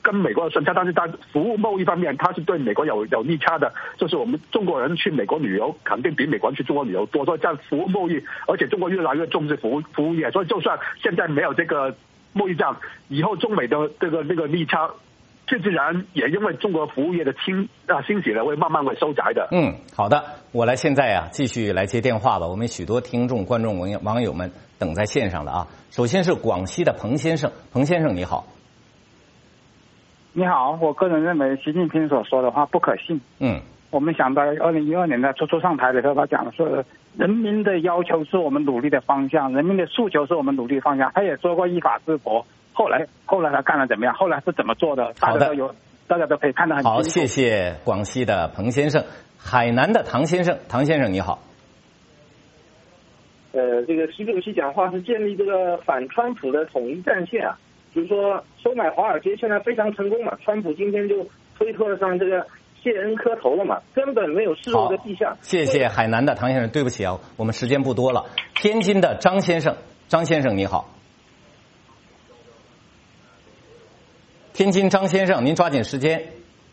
Speaker 9: 跟美国的顺差，但是在服务贸易方面，它是对美国有有利差的。就是我们中国人去美国旅游，肯定比美国人去中国旅游多。所以在服务贸易，而且中国越来越重视服务服务业，所以就算现在没有这个贸易战，以后中美的这个那个利差，自自然也因为中国服务业的兴啊兴起了，会慢慢会收窄的。
Speaker 1: 嗯，好的，我来现在啊继续来接电话吧。我们许多听众、观众、网友网友们等在线上了啊。首先是广西的彭先生，彭先生你好。
Speaker 13: 你好，我个人认为习近平所说的话不可信。
Speaker 1: 嗯，
Speaker 13: 我们想到二零一二年的初初上台的时候，他讲说人民的要求是我们努力的方向，人民的诉求是我们努力的方向。他也说过依法治国，后来后来他干了怎么样？后来是怎么做的？大家都有，大家都可以看得很清楚。
Speaker 1: 好，谢谢广西的彭先生。海南的唐先生，唐先生你好。
Speaker 14: 呃，这个习主席讲话是建立这个反川普的统一战线啊。比如说收买华尔街现在非常成功嘛，川普今天就推特上这个谢恩磕头了嘛，根本没有示弱的迹象。
Speaker 1: 谢谢海南的唐先生，对不起啊，我们时间不多了。天津的张先生，张先生你好。天津张先生，您抓紧时间。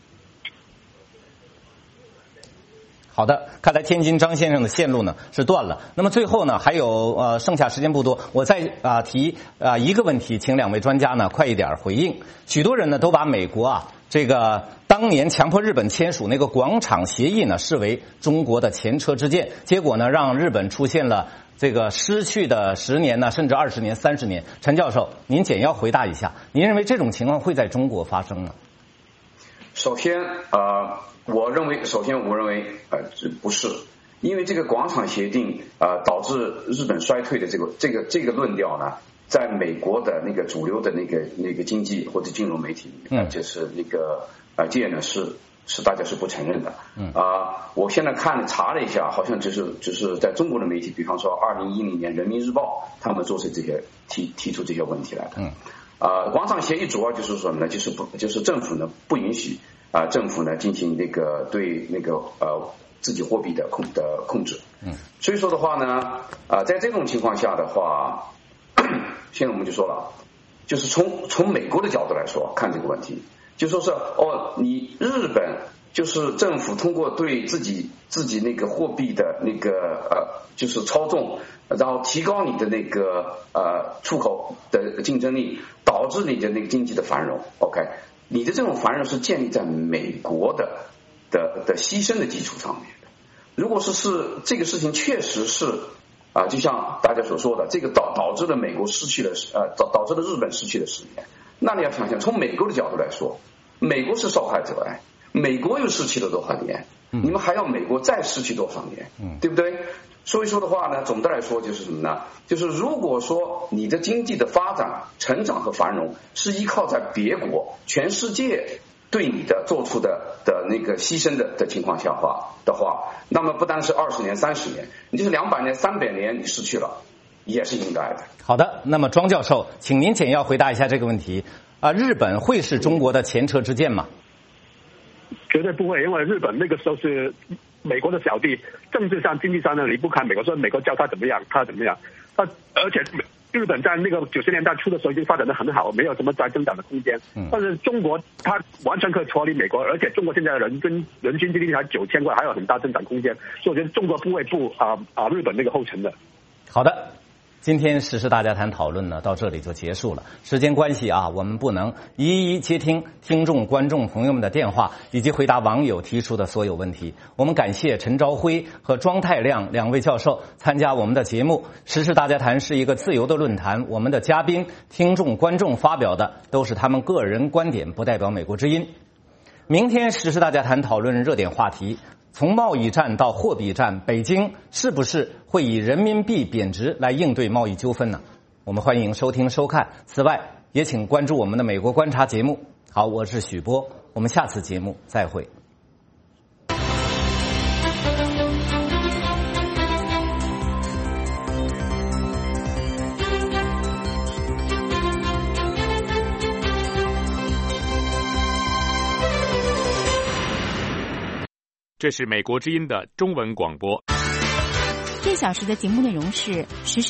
Speaker 1: 好的，看来天津张先生的线路呢是断了。那么最后呢，还有呃剩下时间不多，我再啊、呃、提啊、呃、一个问题，请两位专家呢快一点回应。许多人呢都把美国啊这个当年强迫日本签署那个广场协议呢视为中国的前车之鉴，结果呢让日本出现了这个失去的十年呢甚至二十年、三十年。陈教授，您简要回答一下，您认为这种情况会在中国发生吗？
Speaker 8: 首先呃。我认为，首先我认为，呃，这不是，因为这个广场协定，呃，导致日本衰退的这个这个这个论调呢，在美国的那个主流的那个那个经济或者金融媒体，嗯，就是那个呃界呢是是大家是不承认的，嗯啊、呃，我现在看查了一下，好像就是就是在中国的媒体，比方说二零一零年人民日报，他们做出这些提提出这些问题来的，嗯，啊、呃，广场协议主要就是什么呢？就是不就是政府呢不允许。啊、呃，政府呢进行那个对那个呃自己货币的控的控制，嗯，所以说的话呢，啊、呃，在这种情况下的话，现在我们就说了，就是从从美国的角度来说看这个问题，就说是哦，你日本就是政府通过对自己自己那个货币的那个呃就是操纵，然后提高你的那个呃出口的竞争力，导致你的那个经济的繁荣 ，OK。你的这种繁荣是建立在美国的的的牺牲的基础上面的。如果是是这个事情确实是啊、呃，就像大家所说的，这个导导致了美国失去了呃导导致了日本失去了十年，那你要想想，从美国的角度来说，美国是受害者哎，美国又失去了多少年？你们还要美国再失去多少年？嗯，对不对？所以说的话呢，总的来说就是什么呢？就是如果说你的经济的发展、成长和繁荣是依靠在别国、全世界对你的做出的的那个牺牲的的情况下话的话，那么不单是二十年、三十年，你就是两百年、三百年，你失去了，也是应该的。
Speaker 1: 好的，那么庄教授，请您简要回答一下这个问题啊、呃，日本会是中国的前车之鉴吗？
Speaker 9: 绝对不会，因为日本那个时候是美国的小弟，政治上、经济上呢离不开美国，所以美国叫他怎么样，他怎么样。他而且日本在那个九十年代初的时候已经发展得很好，没有什么再增长的空间。嗯、但是中国它完全可以脱离美国，而且中国现在的人均人均 G D P 才九千块，还有很大增长空间。所以我觉得中国不会步啊啊日本那个后尘的。
Speaker 1: 好的。今天时事大家谈讨论呢，到这里就结束了。时间关系啊，我们不能一一接听听众、观众朋友们的电话，以及回答网友提出的所有问题。我们感谢陈朝辉和庄太亮两位教授参加我们的节目。时事大家谈是一个自由的论坛，我们的嘉宾、听众、观众发表的都是他们个人观点，不代表美国之音。明天时事大家谈讨论热点话题。从贸易战到货币战，北京是不是会以人民币贬值来应对贸易纠纷呢？我们欢迎收听收看。此外，也请关注我们的美国观察节目。好，我是许波，我们下次节目再会。
Speaker 15: 这是美国之音的中文广播。
Speaker 16: 这小时的节目内容是时事。